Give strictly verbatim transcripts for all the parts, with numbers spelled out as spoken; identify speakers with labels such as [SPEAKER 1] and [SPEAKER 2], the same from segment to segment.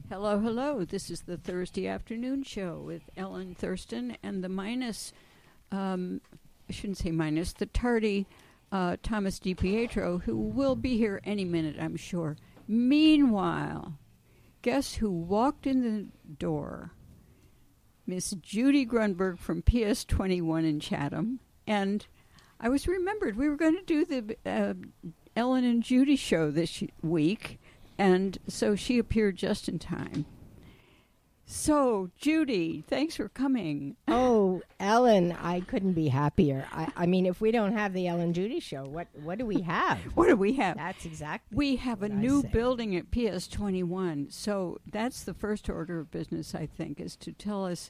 [SPEAKER 1] Hello, hello. This is the Thursday afternoon show with Ellen Thurston and the minus, um, I shouldn't say minus, the tardy uh, Thomas DiPietro, who will be here any minute, I'm sure. Meanwhile, guess who walked in the door? Miss Judy Grunberg from P S twenty-one in Chatham. And I was remembered we were going to do the uh, Ellen and Judy show this week. And so she appeared just in time. So, Judy, thanks for coming.
[SPEAKER 2] Oh, Ellen, I couldn't be happier. I, I mean, if we don't have the Ellen Judy show, what what do we have?
[SPEAKER 1] What do we have?
[SPEAKER 2] That's exactly
[SPEAKER 1] We have a
[SPEAKER 2] what I
[SPEAKER 1] new
[SPEAKER 2] say.
[SPEAKER 1] building at P S twenty-one. So that's the first order of business, I think, is to tell us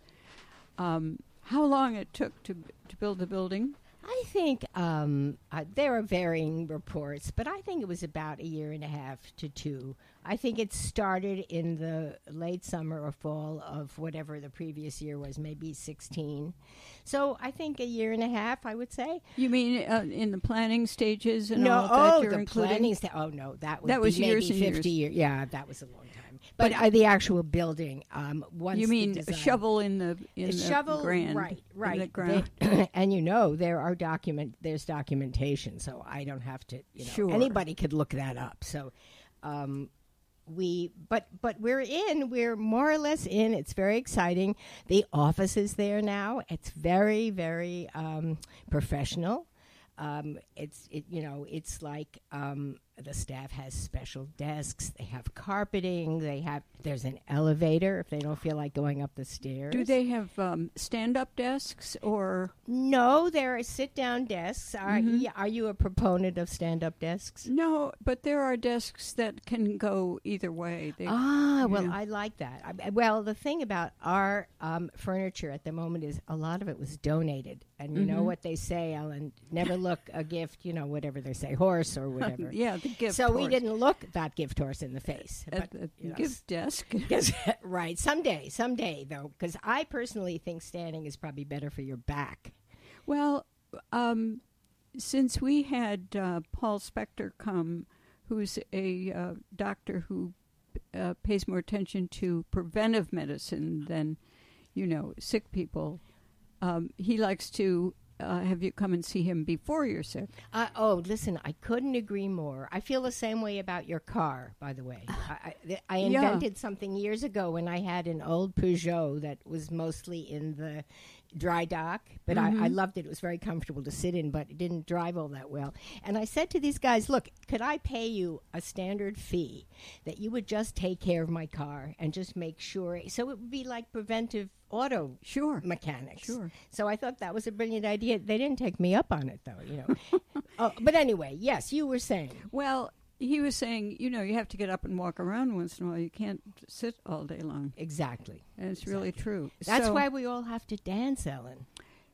[SPEAKER 1] um, how long it took to to build the building.
[SPEAKER 2] I think um, uh, there are varying reports, but I think it was about a year and a half to two. I think it started in the late summer or fall of whatever the previous year was, maybe sixteen. So I think a year and a half, I would say.
[SPEAKER 1] You mean uh, in the planning stages and
[SPEAKER 2] no,
[SPEAKER 1] all of that
[SPEAKER 2] oh,
[SPEAKER 1] you're
[SPEAKER 2] the
[SPEAKER 1] including?
[SPEAKER 2] planning sta- Oh, no, that would
[SPEAKER 1] That
[SPEAKER 2] be
[SPEAKER 1] was
[SPEAKER 2] maybe
[SPEAKER 1] years and years.
[SPEAKER 2] fifty years. Yeah, that was a long time. But,
[SPEAKER 1] But-
[SPEAKER 2] uh, the actual building, um, once
[SPEAKER 1] You
[SPEAKER 2] the
[SPEAKER 1] mean a
[SPEAKER 2] design-
[SPEAKER 1] shovel in the in
[SPEAKER 2] A
[SPEAKER 1] the
[SPEAKER 2] shovel,
[SPEAKER 1] ground,
[SPEAKER 2] right,
[SPEAKER 1] in
[SPEAKER 2] right.
[SPEAKER 1] the ground.
[SPEAKER 2] They- and you know there are document, there's documentation, so I don't have to. You know,
[SPEAKER 1] Sure.
[SPEAKER 2] anybody could look that up. So, um, we, but but we're in. We're more or less in. It's very exciting. The office is there now. It's very very um, professional. Um, it's it you know it's like um, the staff has special desks. They have carpeting. They have there's an elevator if they don't feel like going up the stairs.
[SPEAKER 1] Do they have um, stand-up desks or?
[SPEAKER 2] No, there are sit-down desks. Are,
[SPEAKER 1] Mhm.
[SPEAKER 2] yeah, are you a proponent of stand-up desks?
[SPEAKER 1] No, but there are desks that can go either way. They,
[SPEAKER 2] Ah, well,
[SPEAKER 1] yeah.
[SPEAKER 2] I like that. I, well, the thing about our um, furniture at the moment is a lot of it was donated. And you know
[SPEAKER 1] Mhm.
[SPEAKER 2] what they say, Ellen, never look a gift, you know, whatever they say, horse or whatever.
[SPEAKER 1] yeah, the gift
[SPEAKER 2] so we
[SPEAKER 1] horse.
[SPEAKER 2] didn't look that gift horse in the face.
[SPEAKER 1] At
[SPEAKER 2] but,
[SPEAKER 1] the
[SPEAKER 2] you know,
[SPEAKER 1] gift desk.
[SPEAKER 2] Yes, right. Someday, someday, though, because I personally think standing is probably better for your back.
[SPEAKER 1] Well, um, since we had uh, Paul Spector come, who's a uh, doctor who uh, pays more attention to preventive medicine than, you know, sick people, um, he likes to uh, have you come and see him before you're sick.
[SPEAKER 2] Uh, oh, listen, I couldn't agree more. I feel the same way about your car, by the way. I, I, th- I
[SPEAKER 1] Yeah.
[SPEAKER 2] invented something years ago when I had an old Peugeot that was mostly in the dry dock, but
[SPEAKER 1] Mhm.
[SPEAKER 2] I, I loved it. It was very comfortable to sit in, but it didn't drive all that well. And I said to these guys, look, could I pay you a standard fee that you would just take care of my car and just make sure? So it would be like preventive auto
[SPEAKER 1] Sure.
[SPEAKER 2] mechanics.
[SPEAKER 1] Sure.
[SPEAKER 2] So I thought that was a brilliant idea. They didn't take me up on it, though, you know. oh, but anyway, yes, you were saying.
[SPEAKER 1] Well, he was saying, you know, you have to get up and walk around once in a while. You can't sit all day long.
[SPEAKER 2] Exactly.
[SPEAKER 1] And it's really true.
[SPEAKER 2] That's
[SPEAKER 1] So-
[SPEAKER 2] why we all have to dance, Ellen.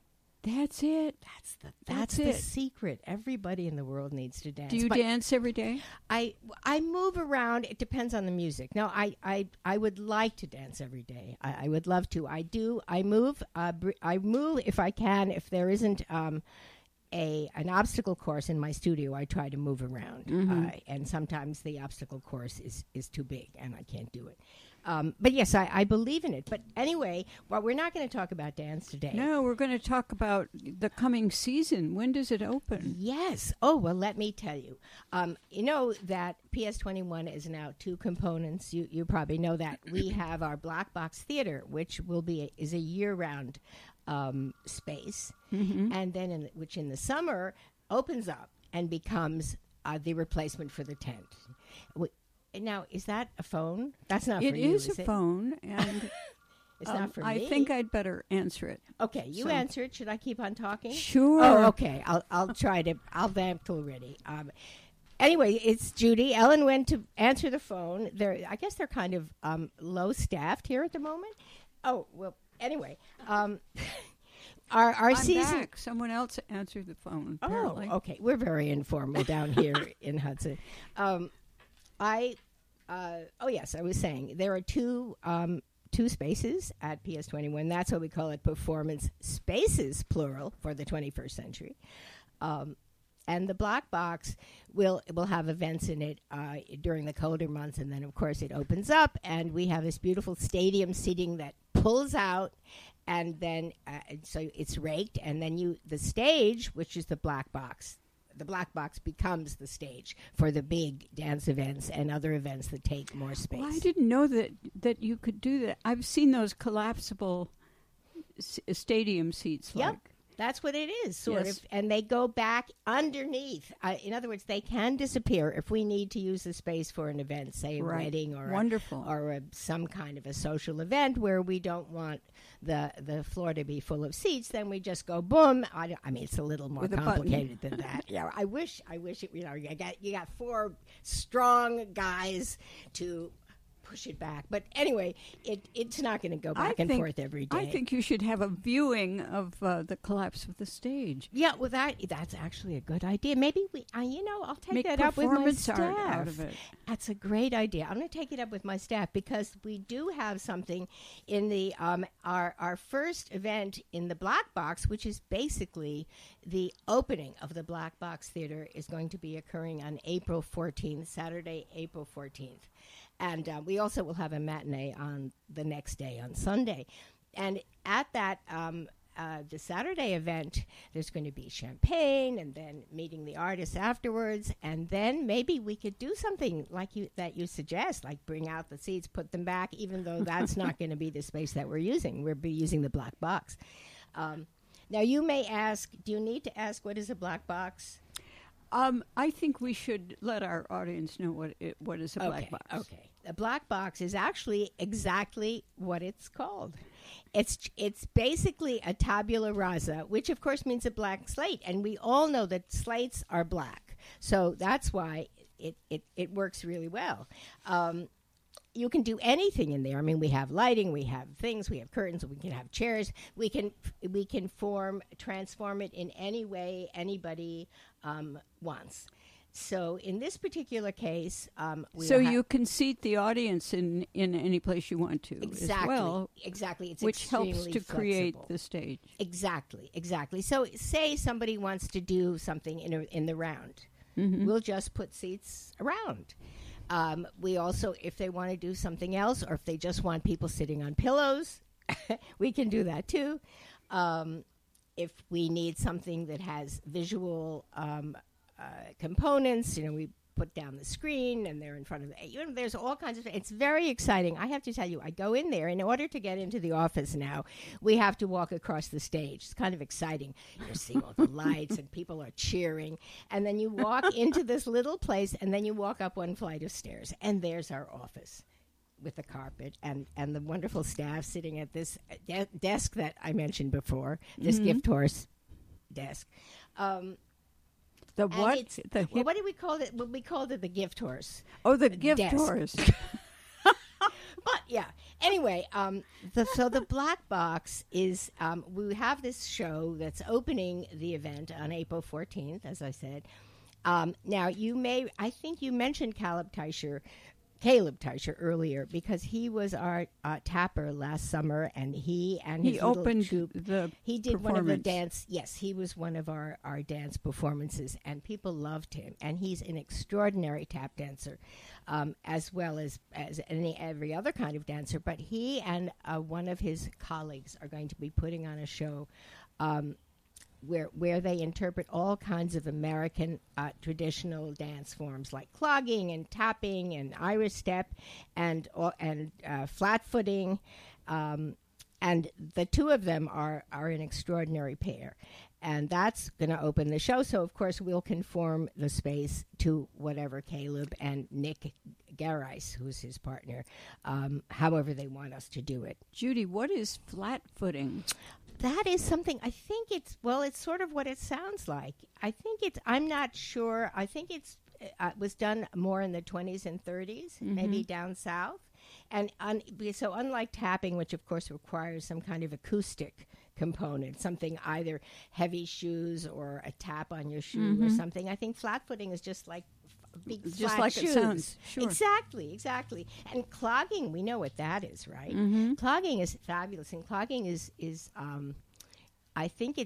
[SPEAKER 1] That's it.
[SPEAKER 2] That's the
[SPEAKER 1] That's
[SPEAKER 2] that's, the
[SPEAKER 1] it.
[SPEAKER 2] secret. Everybody in the world needs to dance.
[SPEAKER 1] Do you
[SPEAKER 2] But
[SPEAKER 1] dance every day?
[SPEAKER 2] I I move around. It depends on the music. No, I I, I would like to dance every day. I, I would love to. I do. I move. Uh, br- I move if I can. If there isn't um, a an obstacle course in my studio, I try to move around.
[SPEAKER 1] Mhm.
[SPEAKER 2] Uh, and sometimes the obstacle course is is too big, and I can't do it. Um, but yes, I, I believe in it. But anyway, well, we're not going to talk about dance today.
[SPEAKER 1] No, we're going to talk about the coming season. When does it open?
[SPEAKER 2] Yes. Oh, well, let me tell you. Um, you know that P S twenty-one is now two components. You you probably know that. We have our Black Box Theater, which will be a, is a year-round um, space,
[SPEAKER 1] Mm-hmm.
[SPEAKER 2] and then in, which in the summer opens up and becomes uh, the replacement for the tent. We, now, is that a phone? That's not
[SPEAKER 1] It
[SPEAKER 2] for you,
[SPEAKER 1] is
[SPEAKER 2] is
[SPEAKER 1] a
[SPEAKER 2] it?
[SPEAKER 1] phone, and
[SPEAKER 2] It's
[SPEAKER 1] um,
[SPEAKER 2] not for
[SPEAKER 1] I
[SPEAKER 2] me.
[SPEAKER 1] think I'd better answer it.
[SPEAKER 2] Okay, you
[SPEAKER 1] So-
[SPEAKER 2] answer it. Should I keep on talking?
[SPEAKER 1] Sure.
[SPEAKER 2] Oh, okay. I'll I'll try to. I'll vamp already. Um, anyway, it's Judy. Ellen went to answer the phone. They're I guess they're kind of um, low staffed here at the moment. Oh well. Anyway, um, our our
[SPEAKER 1] I'm
[SPEAKER 2] season.
[SPEAKER 1] back. Someone else answered the phone,
[SPEAKER 2] Oh,
[SPEAKER 1] apparently.
[SPEAKER 2] okay. We're very informal down here in Hudson. Um, I. Uh, oh yes, I was saying there are two. Um, Two spaces at P S twenty-one. That's what we call it, performance spaces, plural, for the twenty-first century. Um, and the black box will will have events in it uh, during the colder months, and then of course it opens up, and we have this beautiful stadium seating that pulls out, and then uh, so it's raked, and then you the stage, which is the black box. The black box becomes the stage for the big dance events and other events that take more space.
[SPEAKER 1] Well, I didn't know that, that you could do that. I've seen those collapsible s- stadium seats.
[SPEAKER 2] Yep.
[SPEAKER 1] Like.
[SPEAKER 2] That's what it is, sort
[SPEAKER 1] Yes.
[SPEAKER 2] of. And they go back underneath. Uh, in other words, they can disappear if we need to use the space for an event, say a
[SPEAKER 1] Right.
[SPEAKER 2] wedding or
[SPEAKER 1] Wonderful.
[SPEAKER 2] A, or a, some kind of a social event where we don't want the the floor to be full of seats. Then we just go boom. I, don't- I mean, it's a little more
[SPEAKER 1] With a button.
[SPEAKER 2] complicated than that. Yeah, I wish. I wish it. You know, you got you got four strong guys to push it back. But anyway, it it's not going to go back
[SPEAKER 1] I
[SPEAKER 2] and
[SPEAKER 1] think-
[SPEAKER 2] forth every day.
[SPEAKER 1] I think you should have a viewing of uh, the collapse of the stage.
[SPEAKER 2] Yeah, well, that that's actually a good idea. Maybe we, uh, you know, I'll take
[SPEAKER 1] Make
[SPEAKER 2] that up with my
[SPEAKER 1] performance
[SPEAKER 2] staff.
[SPEAKER 1] art out of it.
[SPEAKER 2] That's a great idea. I'm going to take it up with my staff because we do have something in the um, our our first event in the Black Box, which is basically the opening of the Black Box Theater, is going to be occurring on April fourteenth, Saturday, April fourteenth. And uh, we also will have a matinee on the next day, on Sunday. And at that, um, uh, the Saturday event, there's going to be champagne and then meeting the artists afterwards. And then maybe we could do something like you that you suggest, like bring out the seats, put them back, even though that's not going to be the space that we're using. We'll be using the black box. Um, now, you may ask, do you need to ask what is a black box?
[SPEAKER 1] Um, I think we should let our audience know what it, what is a black
[SPEAKER 2] okay,
[SPEAKER 1] box.
[SPEAKER 2] Okay. A black box is actually exactly what it's called. It's it's basically a tabula rasa, which of course means a blank slate, and we all know that slates are black. So that's why it, it, it works really well. Um, you can do anything in there. I mean, we have lighting, we have things, we have curtains, we can have chairs. We can we can form transform it in any way anybody um, wants. So in this particular case, um, we
[SPEAKER 1] So
[SPEAKER 2] will ha-
[SPEAKER 1] you can seat the audience in, in any place you want to
[SPEAKER 2] exactly,
[SPEAKER 1] as well,
[SPEAKER 2] exactly. It's
[SPEAKER 1] which helps
[SPEAKER 2] extremely
[SPEAKER 1] to create
[SPEAKER 2] flexible.
[SPEAKER 1] the stage.
[SPEAKER 2] Exactly, exactly. So say somebody wants to do something in a, in the round,
[SPEAKER 1] Mm-hmm.
[SPEAKER 2] we'll just put seats around. Um, we also, if they want to do something else, or if they just want people sitting on pillows, we can do that too. Um, if we need something that has visual um, uh, components, you know, we put down the screen and they're in front of the, you know, there's all kinds of, it's very exciting. I have to tell you, I go in there, in order to get into the office now, we have to walk across the stage. It's kind of exciting. You're seeing all the lights and people are cheering. And then you walk into this little place and then you walk up one flight of stairs and there's our office with the carpet and, and the wonderful staff sitting at this de- desk that I mentioned before, this
[SPEAKER 1] Mhm.
[SPEAKER 2] gift horse desk. Um,
[SPEAKER 1] The
[SPEAKER 2] and
[SPEAKER 1] what?
[SPEAKER 2] it's-
[SPEAKER 1] The
[SPEAKER 2] well,
[SPEAKER 1] hip-
[SPEAKER 2] what do we call it? Well, we called it the gift horse.
[SPEAKER 1] oh, the gift
[SPEAKER 2] desk.
[SPEAKER 1] horse.
[SPEAKER 2] But yeah. Anyway, um, the, so the Black Box is um, we have this show that's opening the event on April fourteenth, as I said. Um, now you may, I think you mentioned Caleb Teicher. Caleb Teicher earlier, because he was our uh, tapper last summer, and he and his
[SPEAKER 1] He
[SPEAKER 2] little
[SPEAKER 1] opened
[SPEAKER 2] troupe,
[SPEAKER 1] the
[SPEAKER 2] he did one of the
[SPEAKER 1] performance.
[SPEAKER 2] dance. Yes, he was one of our, our dance performances, and people loved him. And he's an extraordinary tap dancer, um, as well as as any every other kind of dancer. But he and uh, one of his colleagues are going to be putting on a show. Um, where where they interpret all kinds of American uh, traditional dance forms like clogging and tapping and Irish step and all- and uh, flat footing, um, and the two of them are are an extraordinary pair, and that's going to open the show. So of course we'll conform the space to whatever Caleb and Nick Garais, who's his partner, um, however they want us to do it.
[SPEAKER 1] Judy, what is flat footing?
[SPEAKER 2] That is something, I think it's, well, it's sort of what it sounds like. I think it's, I'm not sure. I think it's, uh, it was done more in the twenties and thirties,
[SPEAKER 1] Mhm.
[SPEAKER 2] maybe down south. And un, so unlike tapping, which of course requires some kind of acoustic component, something either heavy shoes or a tap on your shoe or
[SPEAKER 1] Mhm.
[SPEAKER 2] something, I think flat footing is just like f- big
[SPEAKER 1] Just
[SPEAKER 2] flat
[SPEAKER 1] like
[SPEAKER 2] shoes.
[SPEAKER 1] it sounds. Sure.
[SPEAKER 2] Exactly, exactly. And clogging, we know what that is, right?
[SPEAKER 1] Mhm.
[SPEAKER 2] Clogging is fabulous, and clogging is is um, I think it's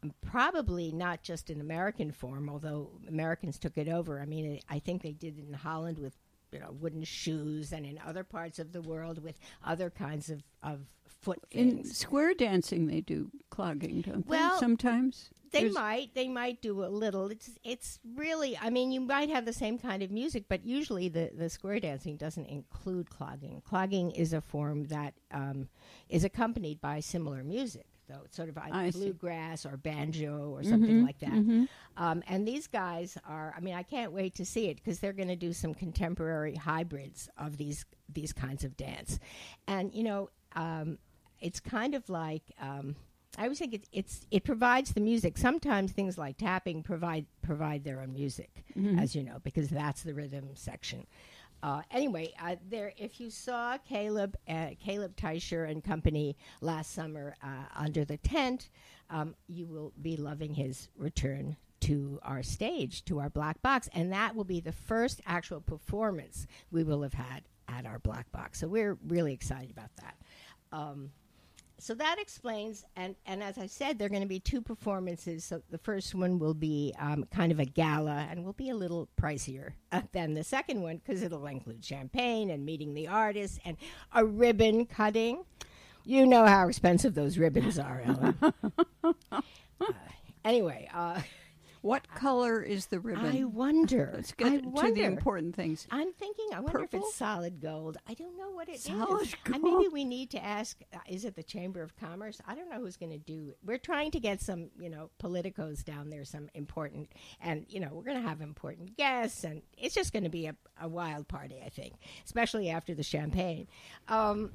[SPEAKER 2] probably not just in American form, although Americans took it over. I mean, I think they did it in Holland with, you know, wooden shoes, and in other parts of the world with other kinds of, of foot
[SPEAKER 1] In
[SPEAKER 2] things.
[SPEAKER 1] square dancing, they do clogging, don't
[SPEAKER 2] Well,
[SPEAKER 1] they? Sometimes
[SPEAKER 2] They
[SPEAKER 1] There's-
[SPEAKER 2] might. They might do a little. It's it's really. I mean, you might have the same kind of music, but usually the, the square dancing doesn't include clogging. Clogging is a form that um, is accompanied by similar music, though it's sort of
[SPEAKER 1] I
[SPEAKER 2] like
[SPEAKER 1] see.
[SPEAKER 2] bluegrass or banjo or something
[SPEAKER 1] Mhm,
[SPEAKER 2] like that.
[SPEAKER 1] mhm.
[SPEAKER 2] Um, and these guys are. I mean, I can't wait to see it because they're going to do some contemporary hybrids of these these kinds of dance, and you know, um, it's kind of like. Um, I always think it, it's it provides the music. Sometimes things like tapping provide provide their own music,
[SPEAKER 1] Mhm.
[SPEAKER 2] as you know, because that's the rhythm section. Uh, anyway, uh, there. If you saw Caleb uh, Caleb Teicher and company last summer uh, under the tent, um, you will be loving his return to our stage, to our black box, and that will be the first actual performance we will have had at our black box. So we're really excited about that. Um, So that explains, and, and as I said, there are going to be two performances. So the first one will be um, kind of a gala and will be a little pricier uh, than the second one because it'll include champagne and meeting the artists and a ribbon cutting. You know how expensive those ribbons are, Ellen. uh, anyway, uh,
[SPEAKER 1] What color is the ribbon?
[SPEAKER 2] I wonder.
[SPEAKER 1] Let's get
[SPEAKER 2] I
[SPEAKER 1] to
[SPEAKER 2] wonder.
[SPEAKER 1] the important things.
[SPEAKER 2] I'm thinking, I wonder if
[SPEAKER 1] Purple?
[SPEAKER 2] it's solid gold. I don't know what it is.
[SPEAKER 1] Solid
[SPEAKER 2] Uh,
[SPEAKER 1] gold.
[SPEAKER 2] maybe we need to ask, uh, is it the Chamber of Commerce? I don't know who's going to do it. We're trying to get some, you know, politicos down there, some important, and, you know, we're going to have important guests, and it's just going to be a, a wild party, I think, especially after the champagne. Um,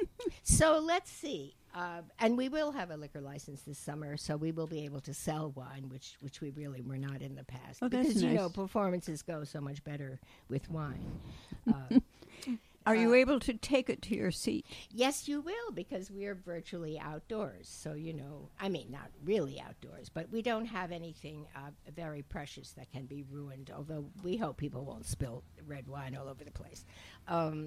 [SPEAKER 2] so let's see. Uh, and we will have a liquor license this summer, so we will be able to sell wine, which which we really were not in the past.
[SPEAKER 1] Oh, that's
[SPEAKER 2] because, you know,
[SPEAKER 1] nice.
[SPEAKER 2] performances go so much better with wine. Uh,
[SPEAKER 1] Are you
[SPEAKER 2] uh,
[SPEAKER 1] able to take it to your seat?
[SPEAKER 2] yes, you will, because we are virtually outdoors. So, you know, I mean, not really outdoors, but we don't have anything uh, very precious that can be ruined, although we hope people won't spill red wine all over the place. Um,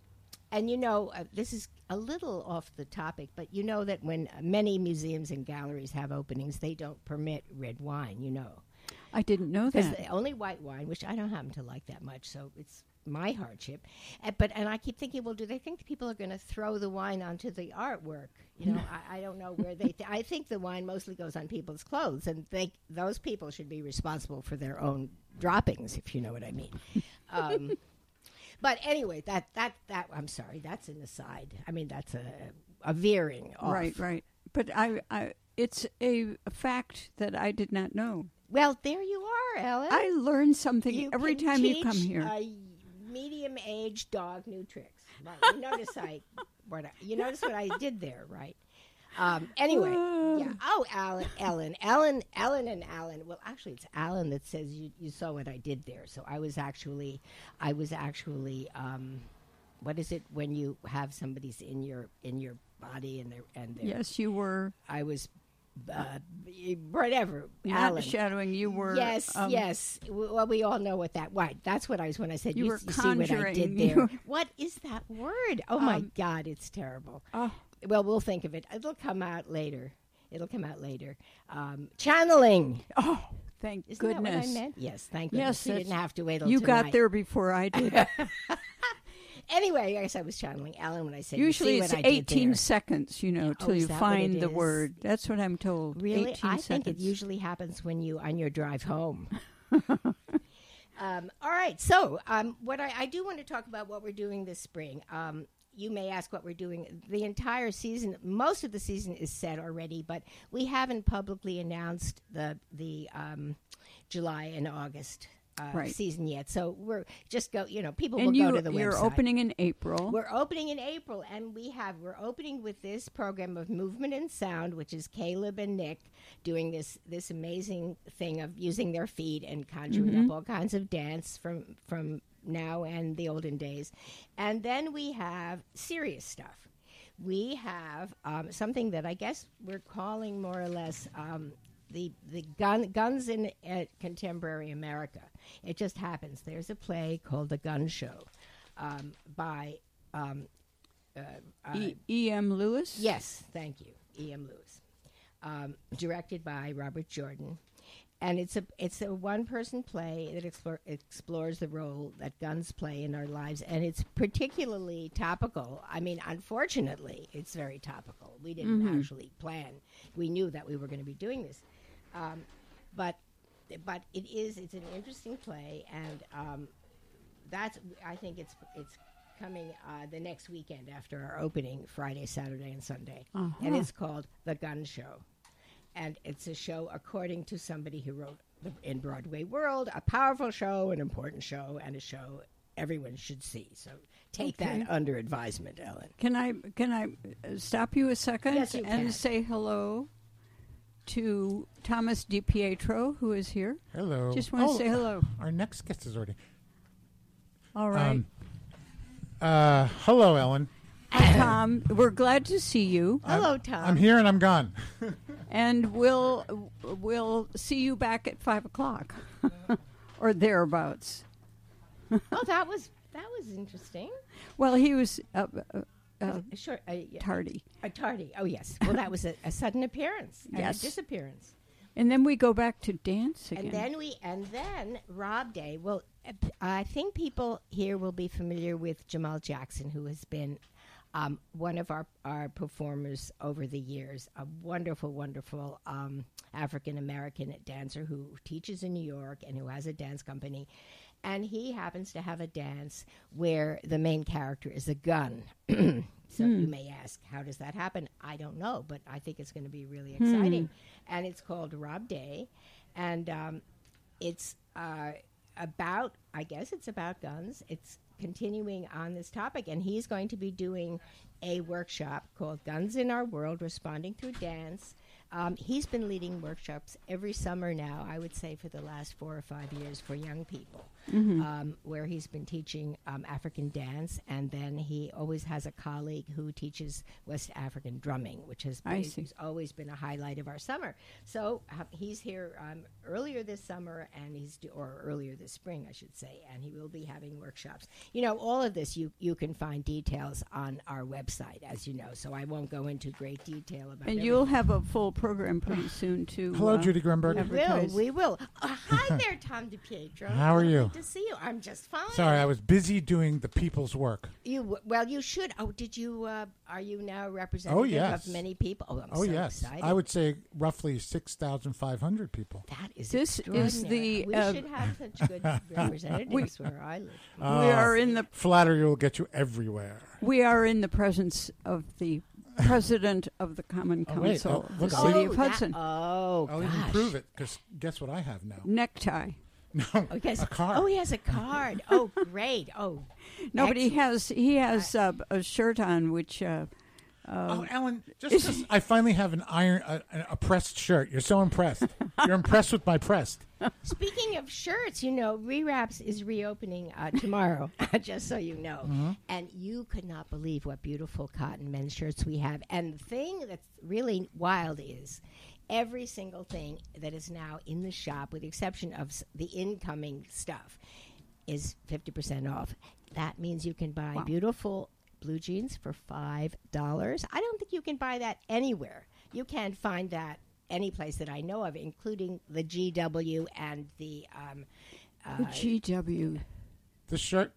[SPEAKER 2] And you know, uh, this is a little off the topic, but you know that when uh, many museums and galleries have openings, they don't permit red wine, you know.
[SPEAKER 1] I didn't know
[SPEAKER 2] Because
[SPEAKER 1] that.
[SPEAKER 2] only white wine, which I don't happen to like that much, so it's my hardship. Uh, but and I keep thinking, well, do they think people are going to throw the wine onto the artwork? You know, I, I don't know where they. Th- I think the wine mostly goes on people's clothes, and they those people should be responsible for their own droppings, if you know what I mean. Um, But anyway, that that that I'm sorry, that's an aside. I mean, that's a a veering off.
[SPEAKER 1] Right, right. But I, I, it's a, a fact that I did not know.
[SPEAKER 2] Well, there you are, Ellen.
[SPEAKER 1] I learn something
[SPEAKER 2] You
[SPEAKER 1] every
[SPEAKER 2] can
[SPEAKER 1] time you come
[SPEAKER 2] teach
[SPEAKER 1] here.
[SPEAKER 2] A medium-aged dog new tricks. Right. You notice I, what I, you notice what I did there, right? Um, anyway, yeah. Oh, Alan, Ellen, Ellen, Ellen, and Alan. Well, actually, it's Alan that says you, you saw what I did there. So I was actually, I was actually, um, what is it when you have somebody's in your in your body and they're and they're,
[SPEAKER 1] Yes, you were
[SPEAKER 2] I was, uh, whatever.
[SPEAKER 1] not
[SPEAKER 2] Alan.
[SPEAKER 1] shadowing. You were.
[SPEAKER 2] Yes,
[SPEAKER 1] um,
[SPEAKER 2] yes. W- Well, we all know what that. Right, that's what I was when I said
[SPEAKER 1] You
[SPEAKER 2] you,
[SPEAKER 1] were
[SPEAKER 2] you see what I
[SPEAKER 1] conjuring.
[SPEAKER 2] did
[SPEAKER 1] You
[SPEAKER 2] there.
[SPEAKER 1] were-
[SPEAKER 2] What is that word? Oh my
[SPEAKER 1] Um,
[SPEAKER 2] God, it's terrible.
[SPEAKER 1] Oh,
[SPEAKER 2] Well, we'll think of it. It'll come out later. It'll come out later. Um, channeling.
[SPEAKER 1] oh, thank
[SPEAKER 2] Isn't
[SPEAKER 1] goodness.
[SPEAKER 2] that what I meant? Yes, thank
[SPEAKER 1] Yes,
[SPEAKER 2] goodness. You
[SPEAKER 1] it's-
[SPEAKER 2] didn't have to wait till
[SPEAKER 1] You
[SPEAKER 2] tonight.
[SPEAKER 1] got there before I did.
[SPEAKER 2] Anyway, I guess I was channeling Alan when I said
[SPEAKER 1] Usually
[SPEAKER 2] you see
[SPEAKER 1] it's
[SPEAKER 2] what I did
[SPEAKER 1] eighteen
[SPEAKER 2] there.
[SPEAKER 1] seconds, you know, till
[SPEAKER 2] is
[SPEAKER 1] you
[SPEAKER 2] that what
[SPEAKER 1] find
[SPEAKER 2] it
[SPEAKER 1] the
[SPEAKER 2] is?
[SPEAKER 1] word. That's what I'm told.
[SPEAKER 2] Really?
[SPEAKER 1] eighteen
[SPEAKER 2] I
[SPEAKER 1] seconds.
[SPEAKER 2] think it usually happens when you on your drive home. um, all right. So, um, what I, I do want to talk about what we're doing this spring. Um, you may ask what we're doing. The entire season, most of the season is set already, but we haven't publicly announced the the um, July and August uh,
[SPEAKER 1] Right.
[SPEAKER 2] season yet. So we're just go. You know, people
[SPEAKER 1] And
[SPEAKER 2] will
[SPEAKER 1] you,
[SPEAKER 2] go to the
[SPEAKER 1] you're
[SPEAKER 2] website.
[SPEAKER 1] opening in April.
[SPEAKER 2] We're opening in April, and we have we're opening with this program of movement and sound, which is Caleb and Nick doing this this amazing thing of using their feet and conjuring
[SPEAKER 1] Mhm.
[SPEAKER 2] up all kinds of dance from from now and the olden days, and then we have serious stuff. We have um, something that I guess we're calling more or less. Um, the the gun guns in uh, contemporary America. It just happens. There's a play called The Gun Show um, by um, uh, uh,
[SPEAKER 1] E. E. M. Lewis?
[SPEAKER 2] yes, thank you, E. M. Lewis. um, directed by Robert Jordan. And it's a it's a one-person play that explore, explores the role that guns play in our lives, and it's particularly topical. I mean, unfortunately, it's very topical. We didn't
[SPEAKER 1] Mm-hmm.
[SPEAKER 2] actually plan. We knew that we were going to be doing this, um, but but it is it's an interesting play, and um, that's I think it's it's coming uh, the next weekend after our opening, Friday, Saturday, and Sunday,
[SPEAKER 1] Uh-huh.
[SPEAKER 2] and it's called The Gun Show. And it's a show, according to somebody who wrote the, in Broadway World, a powerful show, an important show, and a show everyone should see. So take
[SPEAKER 1] Okay.
[SPEAKER 2] that under advisement, Ellen.
[SPEAKER 1] Can I can I uh, stop you a second
[SPEAKER 2] Yes, you
[SPEAKER 1] and
[SPEAKER 2] can.
[SPEAKER 1] say hello to Thomas DiPietro, who is here?
[SPEAKER 3] Hello.
[SPEAKER 1] Just want to
[SPEAKER 3] Oh,
[SPEAKER 1] say hello.
[SPEAKER 3] Our next guest is already.
[SPEAKER 1] All right.
[SPEAKER 3] Um, uh, hello, Ellen.
[SPEAKER 1] Hi, Tom. We're glad to see you,
[SPEAKER 2] Hello, Tom.
[SPEAKER 3] I'm here and I'm gone.
[SPEAKER 1] and we'll we'll see you back at five o'clock or thereabouts.
[SPEAKER 2] Oh, that was that was interesting.
[SPEAKER 1] Well, he was uh, uh, uh,
[SPEAKER 2] Sure, uh, yeah.
[SPEAKER 1] tardy,
[SPEAKER 2] A tardy. Oh, yes. Well, that was a, a sudden appearance and
[SPEAKER 1] Yes.
[SPEAKER 2] a disappearance.
[SPEAKER 1] and then we go back to dance again.
[SPEAKER 2] And then we and then Rob Day. Well, uh, p- I think people here will be familiar with Jamal Jackson, who has been um, one of our, our performers over the years. A wonderful, wonderful um, African American dancer who teaches in New York and who has a dance company. And he happens to have a dance where the main character is a gun. So you may ask, how does that happen? I don't know, but I think it's going to be really exciting. And it's called Rob Day. And um, it's uh, about, I guess it's about guns. It's continuing on this topic. And he's going to be doing a workshop called Guns in Our World, Responding Through Dance. Um, he's been leading workshops every summer now, I would say for the last four or five years for young people, um, where he's been teaching um, African dance, and then he always has a colleague who teaches West African drumming, which has
[SPEAKER 1] I
[SPEAKER 2] been,
[SPEAKER 1] see.
[SPEAKER 2] has always been a highlight of our summer. So uh, he's here um, earlier this summer, and he's do- or earlier this spring, I should say, and he will be having workshops. You know, all of this you you can find details on our website, as you know. So I won't go into great detail about.
[SPEAKER 1] and
[SPEAKER 2] everything.
[SPEAKER 1] you'll have a full program pretty soon too.
[SPEAKER 3] Hello,
[SPEAKER 1] uh,
[SPEAKER 3] Judy Grunberg.
[SPEAKER 2] We will.
[SPEAKER 1] advertise.
[SPEAKER 2] We will. Uh, hi there, Tom DiPietro.
[SPEAKER 3] How are you?
[SPEAKER 2] Good to see you. I'm just fine.
[SPEAKER 3] Sorry, I was busy doing the people's work.
[SPEAKER 2] You w- well, you should. Oh, did you? Uh, are you now representative
[SPEAKER 3] Oh, yes.
[SPEAKER 2] of many people? Oh, I'm
[SPEAKER 3] Oh,
[SPEAKER 2] so
[SPEAKER 3] yes.
[SPEAKER 2] excited.
[SPEAKER 3] I would say roughly six thousand five hundred people.
[SPEAKER 2] That is
[SPEAKER 1] This is
[SPEAKER 2] extraordinary.
[SPEAKER 1] the,
[SPEAKER 2] We
[SPEAKER 1] uh,
[SPEAKER 2] should have such good representatives where I live.
[SPEAKER 1] we
[SPEAKER 3] Uh,
[SPEAKER 1] are in the
[SPEAKER 3] Flattery will get you everywhere.
[SPEAKER 1] we are in the presence of the president of the Common
[SPEAKER 3] Oh, wait.
[SPEAKER 1] Council
[SPEAKER 3] Oh,
[SPEAKER 1] of
[SPEAKER 3] look,
[SPEAKER 1] the
[SPEAKER 3] I'll
[SPEAKER 1] City
[SPEAKER 3] even-
[SPEAKER 1] of
[SPEAKER 2] that-
[SPEAKER 1] Hudson.
[SPEAKER 2] oh,
[SPEAKER 3] I'll
[SPEAKER 2] gosh.
[SPEAKER 3] even prove it, because guess what I have now?
[SPEAKER 1] Necktie.
[SPEAKER 3] No,
[SPEAKER 2] Oh, yes.
[SPEAKER 3] a card.
[SPEAKER 2] Oh, he has a card. Oh, great. Oh,
[SPEAKER 1] No, but he
[SPEAKER 2] excellent.
[SPEAKER 1] has he has uh, a shirt on which uh,
[SPEAKER 3] Oh, Ellen, just, just I finally have an iron, a, a pressed shirt. You're so impressed. You're impressed with my pressed.
[SPEAKER 2] Speaking of shirts, you know, Rewraps is reopening uh, tomorrow, just so you know.
[SPEAKER 3] Mm-hmm.
[SPEAKER 2] And you could not believe what beautiful cotton men's shirts we have. And the thing that's really wild is every single thing that is now in the shop, with the exception of s- the incoming stuff, is fifty percent off. That means you can buy
[SPEAKER 1] Wow.
[SPEAKER 2] beautiful blue jeans for five dollars. I don't think you can buy that anywhere. You can't find that any place that I know of, including the G W and the um, uh,
[SPEAKER 1] the G W.
[SPEAKER 3] This shirt,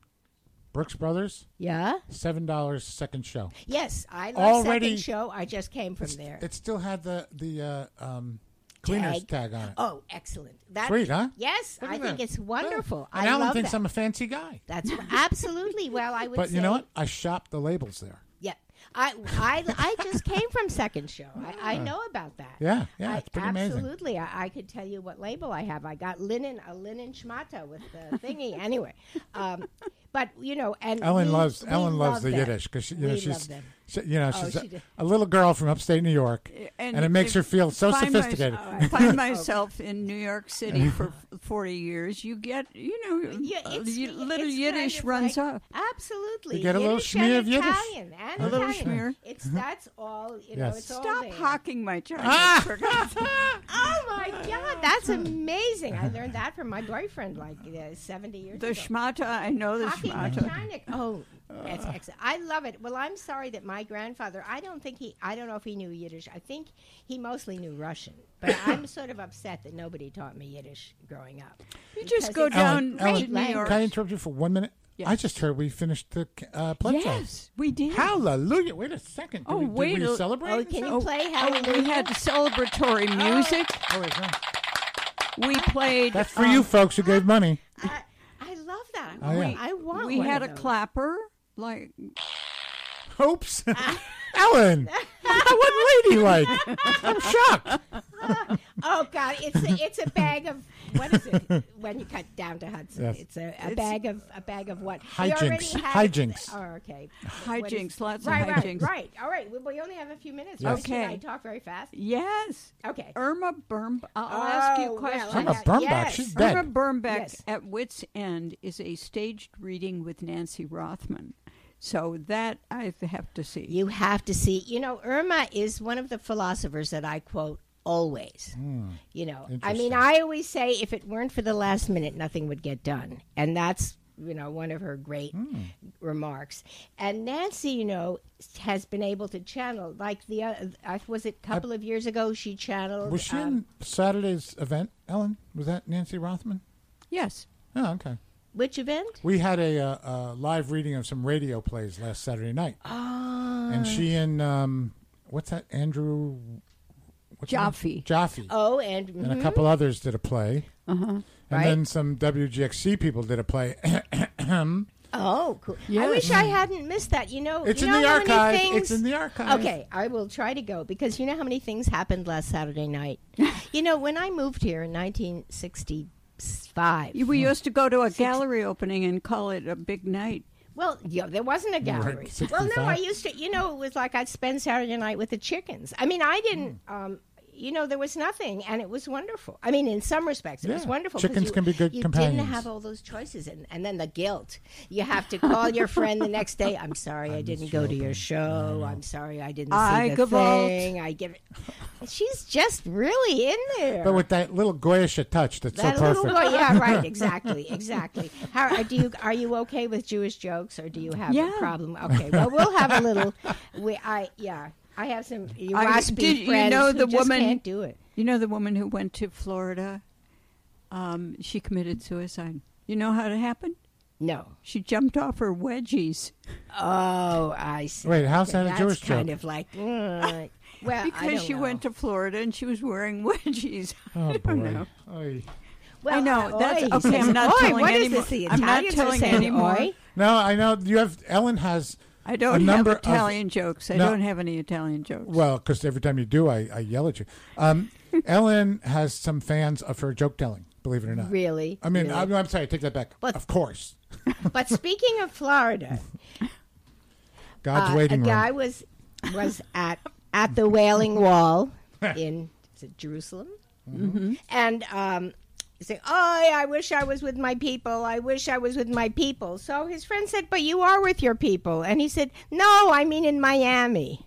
[SPEAKER 3] Brooks Brothers,
[SPEAKER 2] yeah.
[SPEAKER 3] seven dollars second show.
[SPEAKER 2] Yes, I love
[SPEAKER 3] Already-
[SPEAKER 2] Second Show. I just came from
[SPEAKER 3] It's-
[SPEAKER 2] there.
[SPEAKER 3] It still had the the uh, um, cleaner's
[SPEAKER 2] Tag.
[SPEAKER 3] tag on it.
[SPEAKER 2] Oh, excellent! That,
[SPEAKER 3] Sweet, huh?
[SPEAKER 2] Yes,
[SPEAKER 3] Look
[SPEAKER 2] I
[SPEAKER 3] at
[SPEAKER 2] think
[SPEAKER 3] that.
[SPEAKER 2] it's wonderful.
[SPEAKER 3] And
[SPEAKER 2] I
[SPEAKER 3] Alan
[SPEAKER 2] love
[SPEAKER 3] thinks
[SPEAKER 2] that.
[SPEAKER 3] I'm a fancy guy.
[SPEAKER 2] That's absolutely well. I would
[SPEAKER 3] But
[SPEAKER 2] say.
[SPEAKER 3] you know what? I shopped the labels there.
[SPEAKER 2] Yeah, I, I, I just came from Second Show. I, I know about that.
[SPEAKER 3] Yeah, yeah,
[SPEAKER 2] I,
[SPEAKER 3] it's pretty amazing.
[SPEAKER 2] absolutely. I, I could tell you what label I have. I got linen, a linen schmata with the thingy. Anyway, um, but you know, and
[SPEAKER 3] Ellen
[SPEAKER 2] we-
[SPEAKER 3] loves
[SPEAKER 2] we
[SPEAKER 3] Ellen loves
[SPEAKER 2] love
[SPEAKER 3] the
[SPEAKER 2] them.
[SPEAKER 3] Yiddish because you know
[SPEAKER 2] We
[SPEAKER 3] she's
[SPEAKER 2] love them.
[SPEAKER 3] she, you know
[SPEAKER 2] Oh,
[SPEAKER 3] she's
[SPEAKER 2] she
[SPEAKER 3] a,
[SPEAKER 2] did.
[SPEAKER 3] a little girl from upstate New York, and, it makes
[SPEAKER 1] if-
[SPEAKER 3] her feel so
[SPEAKER 1] find my-
[SPEAKER 3] sophisticated.
[SPEAKER 1] I find myself in New York City for f- forty years. You get, you know,
[SPEAKER 2] Yeah,
[SPEAKER 1] uh,
[SPEAKER 2] it's,
[SPEAKER 1] y- little
[SPEAKER 2] it's
[SPEAKER 1] Yiddish
[SPEAKER 2] kind of
[SPEAKER 1] runs
[SPEAKER 2] like,
[SPEAKER 1] off.
[SPEAKER 2] Absolutely,
[SPEAKER 3] You get a little
[SPEAKER 2] Yiddish
[SPEAKER 3] schmear
[SPEAKER 2] and
[SPEAKER 3] of Yiddish.
[SPEAKER 2] Italian and
[SPEAKER 1] A little
[SPEAKER 2] Italian.
[SPEAKER 1] schmear.
[SPEAKER 2] It's that's all you know.
[SPEAKER 3] Yes.
[SPEAKER 2] It's all
[SPEAKER 1] Stop
[SPEAKER 2] there.
[SPEAKER 1] hawking my child.
[SPEAKER 3] Ah!
[SPEAKER 1] for God's sake.
[SPEAKER 2] Oh my God, that's amazing! I learned that from my boyfriend like uh, seventy years
[SPEAKER 1] The
[SPEAKER 2] ago.
[SPEAKER 1] schmata, I know the
[SPEAKER 2] Hawking the
[SPEAKER 1] schmata.
[SPEAKER 2] China. Oh, It's excellent. I love it. Well, I'm sorry that my grandfather, I don't think he, I don't know if he knew Yiddish. I think he mostly knew Russian. But I'm sort of upset that nobody taught me Yiddish growing up.
[SPEAKER 1] You just
[SPEAKER 2] Because
[SPEAKER 1] go
[SPEAKER 2] it's
[SPEAKER 1] down
[SPEAKER 2] a great
[SPEAKER 1] to New
[SPEAKER 2] language.
[SPEAKER 1] York.
[SPEAKER 3] Can I interrupt you for one minute?
[SPEAKER 1] Yes.
[SPEAKER 3] I just heard we finished the uh, pledge song.
[SPEAKER 1] Yes, we did.
[SPEAKER 3] Hallelujah. Wait a second. Did
[SPEAKER 1] Oh,
[SPEAKER 3] we, did
[SPEAKER 1] wait
[SPEAKER 3] we
[SPEAKER 1] a-
[SPEAKER 3] celebrate?
[SPEAKER 2] Oh, can you
[SPEAKER 1] Oh,
[SPEAKER 2] play
[SPEAKER 1] oh,
[SPEAKER 2] Hallelujah?
[SPEAKER 1] we had celebratory music.
[SPEAKER 3] Oh, wait, no.
[SPEAKER 1] We played.
[SPEAKER 3] That's for
[SPEAKER 1] um,
[SPEAKER 3] you folks who gave money.
[SPEAKER 2] I, I love that.
[SPEAKER 3] Oh, yeah.
[SPEAKER 2] we, I want
[SPEAKER 1] We
[SPEAKER 2] one
[SPEAKER 1] had
[SPEAKER 2] of
[SPEAKER 1] a
[SPEAKER 2] those.
[SPEAKER 1] clapper, like
[SPEAKER 3] Oops. Ellen. What lady like? I'm shocked.
[SPEAKER 2] Oh God, it's a, it's a bag of what is it when you cut down to Hudson?
[SPEAKER 3] Yes.
[SPEAKER 2] It's a, a
[SPEAKER 1] It's-
[SPEAKER 2] bag of a bag of what? We
[SPEAKER 3] Hijinks.
[SPEAKER 2] already had-
[SPEAKER 3] Hijinks.
[SPEAKER 2] Oh, okay. What is-
[SPEAKER 1] hijinks, lots of
[SPEAKER 2] right,
[SPEAKER 1] hijinks.
[SPEAKER 2] right, right. All right. Well, we only have a few minutes.
[SPEAKER 3] Yes.
[SPEAKER 2] Right? Should
[SPEAKER 1] Okay.
[SPEAKER 2] I talk very fast?
[SPEAKER 1] Yes,
[SPEAKER 2] Okay.
[SPEAKER 1] Irma Birnbach. I'll ask you
[SPEAKER 2] Oh,
[SPEAKER 1] a question.
[SPEAKER 2] well,
[SPEAKER 3] Irma
[SPEAKER 2] I-
[SPEAKER 3] Birnbach,
[SPEAKER 2] yes.
[SPEAKER 3] she's dead.
[SPEAKER 1] Irma Birnbach
[SPEAKER 2] Yes.
[SPEAKER 1] at Wits End is a staged reading with Nancy Rothman. So that I have to see.
[SPEAKER 2] You have to see. You know, Irma is one of the philosophers that I quote always. You know, I mean,
[SPEAKER 3] Interesting.
[SPEAKER 2] I always say if it weren't for the last minute, nothing would get done, and that's you know one of her great remarks. And Nancy, you know, has been able to channel like the uh, uh, was it a couple of years ago she channeled.
[SPEAKER 3] Was she
[SPEAKER 2] um,
[SPEAKER 3] in Saturday's event, Ellen? Was that Nancy Rothman?
[SPEAKER 1] Yes.
[SPEAKER 3] Oh, okay.
[SPEAKER 2] which event?
[SPEAKER 3] We had a, uh, uh live reading of some radio plays last Saturday night.
[SPEAKER 2] Oh,
[SPEAKER 3] And she and, um, what's that, Andrew? What's his name?
[SPEAKER 1] Jaffe.
[SPEAKER 3] Jaffe.
[SPEAKER 2] oh, and,
[SPEAKER 3] And a
[SPEAKER 2] mhm.
[SPEAKER 3] couple others did a play.
[SPEAKER 1] Uh-huh.
[SPEAKER 3] And
[SPEAKER 2] Right.
[SPEAKER 3] then some W G X C people did a play.
[SPEAKER 2] Oh, cool. I
[SPEAKER 1] Yes.
[SPEAKER 2] wish I hadn't missed that. You know,
[SPEAKER 3] It's
[SPEAKER 2] you
[SPEAKER 3] in
[SPEAKER 2] know
[SPEAKER 3] the
[SPEAKER 2] how many
[SPEAKER 3] archive.
[SPEAKER 2] things-
[SPEAKER 3] It's in the archive.
[SPEAKER 2] Okay, I will try to go because you know how many things happened last Saturday night. You know, when I moved here in nineteen sixty-five.
[SPEAKER 1] We used to go to a gallery opening and call it a big night.
[SPEAKER 2] Well, yeah, there wasn't a
[SPEAKER 3] You were
[SPEAKER 2] gallery.
[SPEAKER 3] at
[SPEAKER 2] Well, no, I
[SPEAKER 3] sixty-five?
[SPEAKER 2] used to. You know, it was like I'd spend Saturday night with the chickens. I mean, I didn't.
[SPEAKER 3] Hmm.
[SPEAKER 2] Um, you know, there was nothing, and it was wonderful. I mean, in some respects, it was
[SPEAKER 3] Yeah,
[SPEAKER 2] wonderful. 'cause
[SPEAKER 3] chickens
[SPEAKER 2] you,
[SPEAKER 3] can be good
[SPEAKER 2] you
[SPEAKER 3] companions.
[SPEAKER 2] didn't have all those choices, and, and then the guilt. You have to call your friend the next day. I'm sorry, I
[SPEAKER 3] I'm
[SPEAKER 2] didn't go to your
[SPEAKER 3] joking.
[SPEAKER 2] show. I'm sorry, I didn't
[SPEAKER 1] I
[SPEAKER 2] see the
[SPEAKER 1] gewalt.
[SPEAKER 2] thing. I give it. She's just really in there.
[SPEAKER 3] But with that little Goyish touch that's
[SPEAKER 2] That
[SPEAKER 3] so perfect.
[SPEAKER 2] little boy, yeah, right, exactly, exactly. How are, do you are you okay with Jewish jokes, or do you have
[SPEAKER 1] Yeah.
[SPEAKER 2] a problem? Okay, well, we'll have a little. We, I, yeah, I have some
[SPEAKER 1] I-
[SPEAKER 2] waspy
[SPEAKER 1] did you
[SPEAKER 2] friends
[SPEAKER 1] know
[SPEAKER 2] who
[SPEAKER 1] the
[SPEAKER 2] just
[SPEAKER 1] woman-
[SPEAKER 2] can't do it.
[SPEAKER 1] You know the woman who went to Florida? Um, she committed suicide. You know how it happened?
[SPEAKER 2] No.
[SPEAKER 1] She jumped off her wedgies
[SPEAKER 2] Oh, I see.
[SPEAKER 3] Wait, how's that a
[SPEAKER 2] That's
[SPEAKER 3] Jewish
[SPEAKER 2] kind
[SPEAKER 3] joke?
[SPEAKER 2] of like. mm, well, I
[SPEAKER 1] because
[SPEAKER 2] don't
[SPEAKER 1] she
[SPEAKER 2] know.
[SPEAKER 1] went to Florida and she was wearing wedgies.
[SPEAKER 3] Oh,
[SPEAKER 1] I
[SPEAKER 3] boy.
[SPEAKER 1] don't know.
[SPEAKER 3] Oy.
[SPEAKER 2] Well,
[SPEAKER 1] I know,
[SPEAKER 2] uh,
[SPEAKER 1] that's-
[SPEAKER 2] oi, he
[SPEAKER 1] okay,
[SPEAKER 2] says,
[SPEAKER 1] I'm not
[SPEAKER 2] oi,
[SPEAKER 1] telling
[SPEAKER 2] what is
[SPEAKER 1] anymore.
[SPEAKER 2] this, the
[SPEAKER 1] I'm not
[SPEAKER 2] Italians are
[SPEAKER 1] telling
[SPEAKER 2] saying
[SPEAKER 1] anymore.
[SPEAKER 2] oi?
[SPEAKER 3] No, I know you have. Ellen has.
[SPEAKER 1] I
[SPEAKER 3] A
[SPEAKER 1] don't have
[SPEAKER 3] number of-
[SPEAKER 1] Italian jokes. I
[SPEAKER 3] No.
[SPEAKER 1] don't have any Italian jokes.
[SPEAKER 3] Well, because every time you do, I, I yell at you. Um, Ellen has some fans of her joke telling. Believe it or not.
[SPEAKER 2] Really?
[SPEAKER 3] I mean,
[SPEAKER 2] Really?
[SPEAKER 3] I'm, I'm sorry. I take that back.
[SPEAKER 2] But-
[SPEAKER 3] of course,
[SPEAKER 2] But speaking of Florida,
[SPEAKER 3] God's
[SPEAKER 2] uh,
[SPEAKER 3] waiting
[SPEAKER 2] a
[SPEAKER 3] room.
[SPEAKER 2] guy was was at at the Wailing Wall in is it Jerusalem,
[SPEAKER 1] Mm-hmm.
[SPEAKER 2] and um, he's saying, "Oh, I wish I was with my people. I wish I was with my people." So his friend said, "But you are with your people," and he said, "No, I mean in Miami."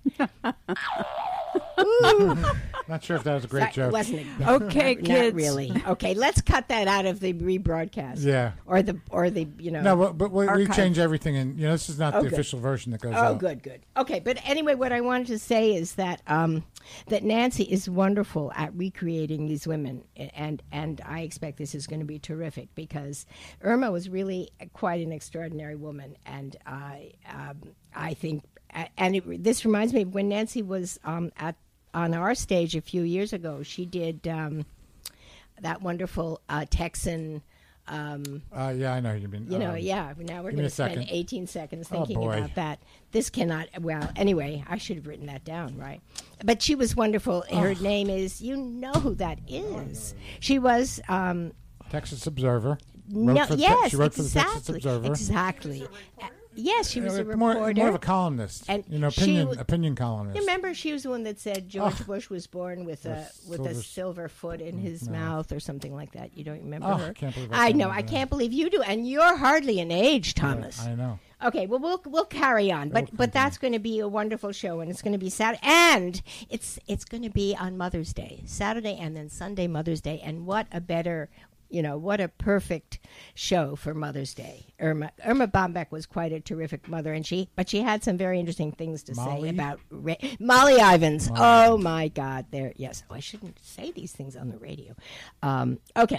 [SPEAKER 2] Ooh.
[SPEAKER 3] Not sure if that was a great
[SPEAKER 2] That
[SPEAKER 3] joke.
[SPEAKER 2] wasn't it?
[SPEAKER 1] Okay,
[SPEAKER 2] not,
[SPEAKER 1] kids.
[SPEAKER 2] Not really. Okay, let's cut that out of the rebroadcast.
[SPEAKER 3] Yeah.
[SPEAKER 2] Or the or the you know.
[SPEAKER 3] No, but, but we, we
[SPEAKER 1] Archive.
[SPEAKER 3] change everything, and you know this is not
[SPEAKER 2] Oh,
[SPEAKER 3] the
[SPEAKER 2] good.
[SPEAKER 3] official version that goes
[SPEAKER 2] Oh,
[SPEAKER 3] out.
[SPEAKER 2] good, good. Okay, but anyway, what I wanted to say is that um, that Nancy is wonderful at recreating these women, and and I expect this is going to be terrific because Irma was really quite an extraordinary woman, and I um, I think, and it, this reminds me of when Nancy was um, at on our stage a few years ago. She did um, that wonderful uh, Texan. Um,
[SPEAKER 3] Uh, yeah, I know you mean.
[SPEAKER 2] you know,
[SPEAKER 3] um,
[SPEAKER 2] yeah. Now we're
[SPEAKER 3] give me
[SPEAKER 2] going
[SPEAKER 3] a
[SPEAKER 2] to spend
[SPEAKER 3] second.
[SPEAKER 2] eighteen seconds
[SPEAKER 3] Oh,
[SPEAKER 2] thinking
[SPEAKER 3] boy.
[SPEAKER 2] about that. This cannot. Well, anyway, I should have written that down, right? But she was wonderful. Her name is. You know who that is? She was. Um,
[SPEAKER 3] Texas Observer. Wrote
[SPEAKER 2] no,
[SPEAKER 3] for the,
[SPEAKER 2] yes,
[SPEAKER 3] she wrote for the Texas
[SPEAKER 2] exactly,
[SPEAKER 3] Observer.
[SPEAKER 2] exactly. Uh, yes, she was
[SPEAKER 3] You
[SPEAKER 2] a
[SPEAKER 3] know, more,
[SPEAKER 2] reporter.
[SPEAKER 3] more of a columnist.
[SPEAKER 2] And
[SPEAKER 3] you know,
[SPEAKER 2] she
[SPEAKER 3] opinion
[SPEAKER 2] w-
[SPEAKER 3] opinion columnist.
[SPEAKER 2] You remember, she was the one that said George
[SPEAKER 3] Oh.
[SPEAKER 2] Bush was born with a with
[SPEAKER 3] silver
[SPEAKER 2] a
[SPEAKER 3] s-
[SPEAKER 2] silver foot in his
[SPEAKER 3] no.
[SPEAKER 2] mouth or something like that. You don't remember
[SPEAKER 3] Oh,
[SPEAKER 2] her?
[SPEAKER 3] I can't believe I
[SPEAKER 2] I
[SPEAKER 3] can't
[SPEAKER 2] know.
[SPEAKER 3] remember
[SPEAKER 2] I
[SPEAKER 3] that.
[SPEAKER 2] can't believe you do, and you're hardly an age, Thomas.
[SPEAKER 3] I know.
[SPEAKER 2] Okay, well we'll we'll carry on, but
[SPEAKER 3] We'll
[SPEAKER 2] but that's going to be a wonderful show, and it's going to be Saturday, and it's it's going to be on Mother's Day, Saturday, and then Sunday Mother's Day, and what a better You know, what a perfect show for Mother's Day. Irma Irma Bombeck was quite a terrific mother, and she, but she had some very interesting things to
[SPEAKER 3] Molly?
[SPEAKER 2] say about ra- Molly Ivins.
[SPEAKER 3] Molly
[SPEAKER 2] oh
[SPEAKER 3] Ivins.
[SPEAKER 2] my God, there. Yes, oh, I shouldn't say these things on the radio. Um, okay,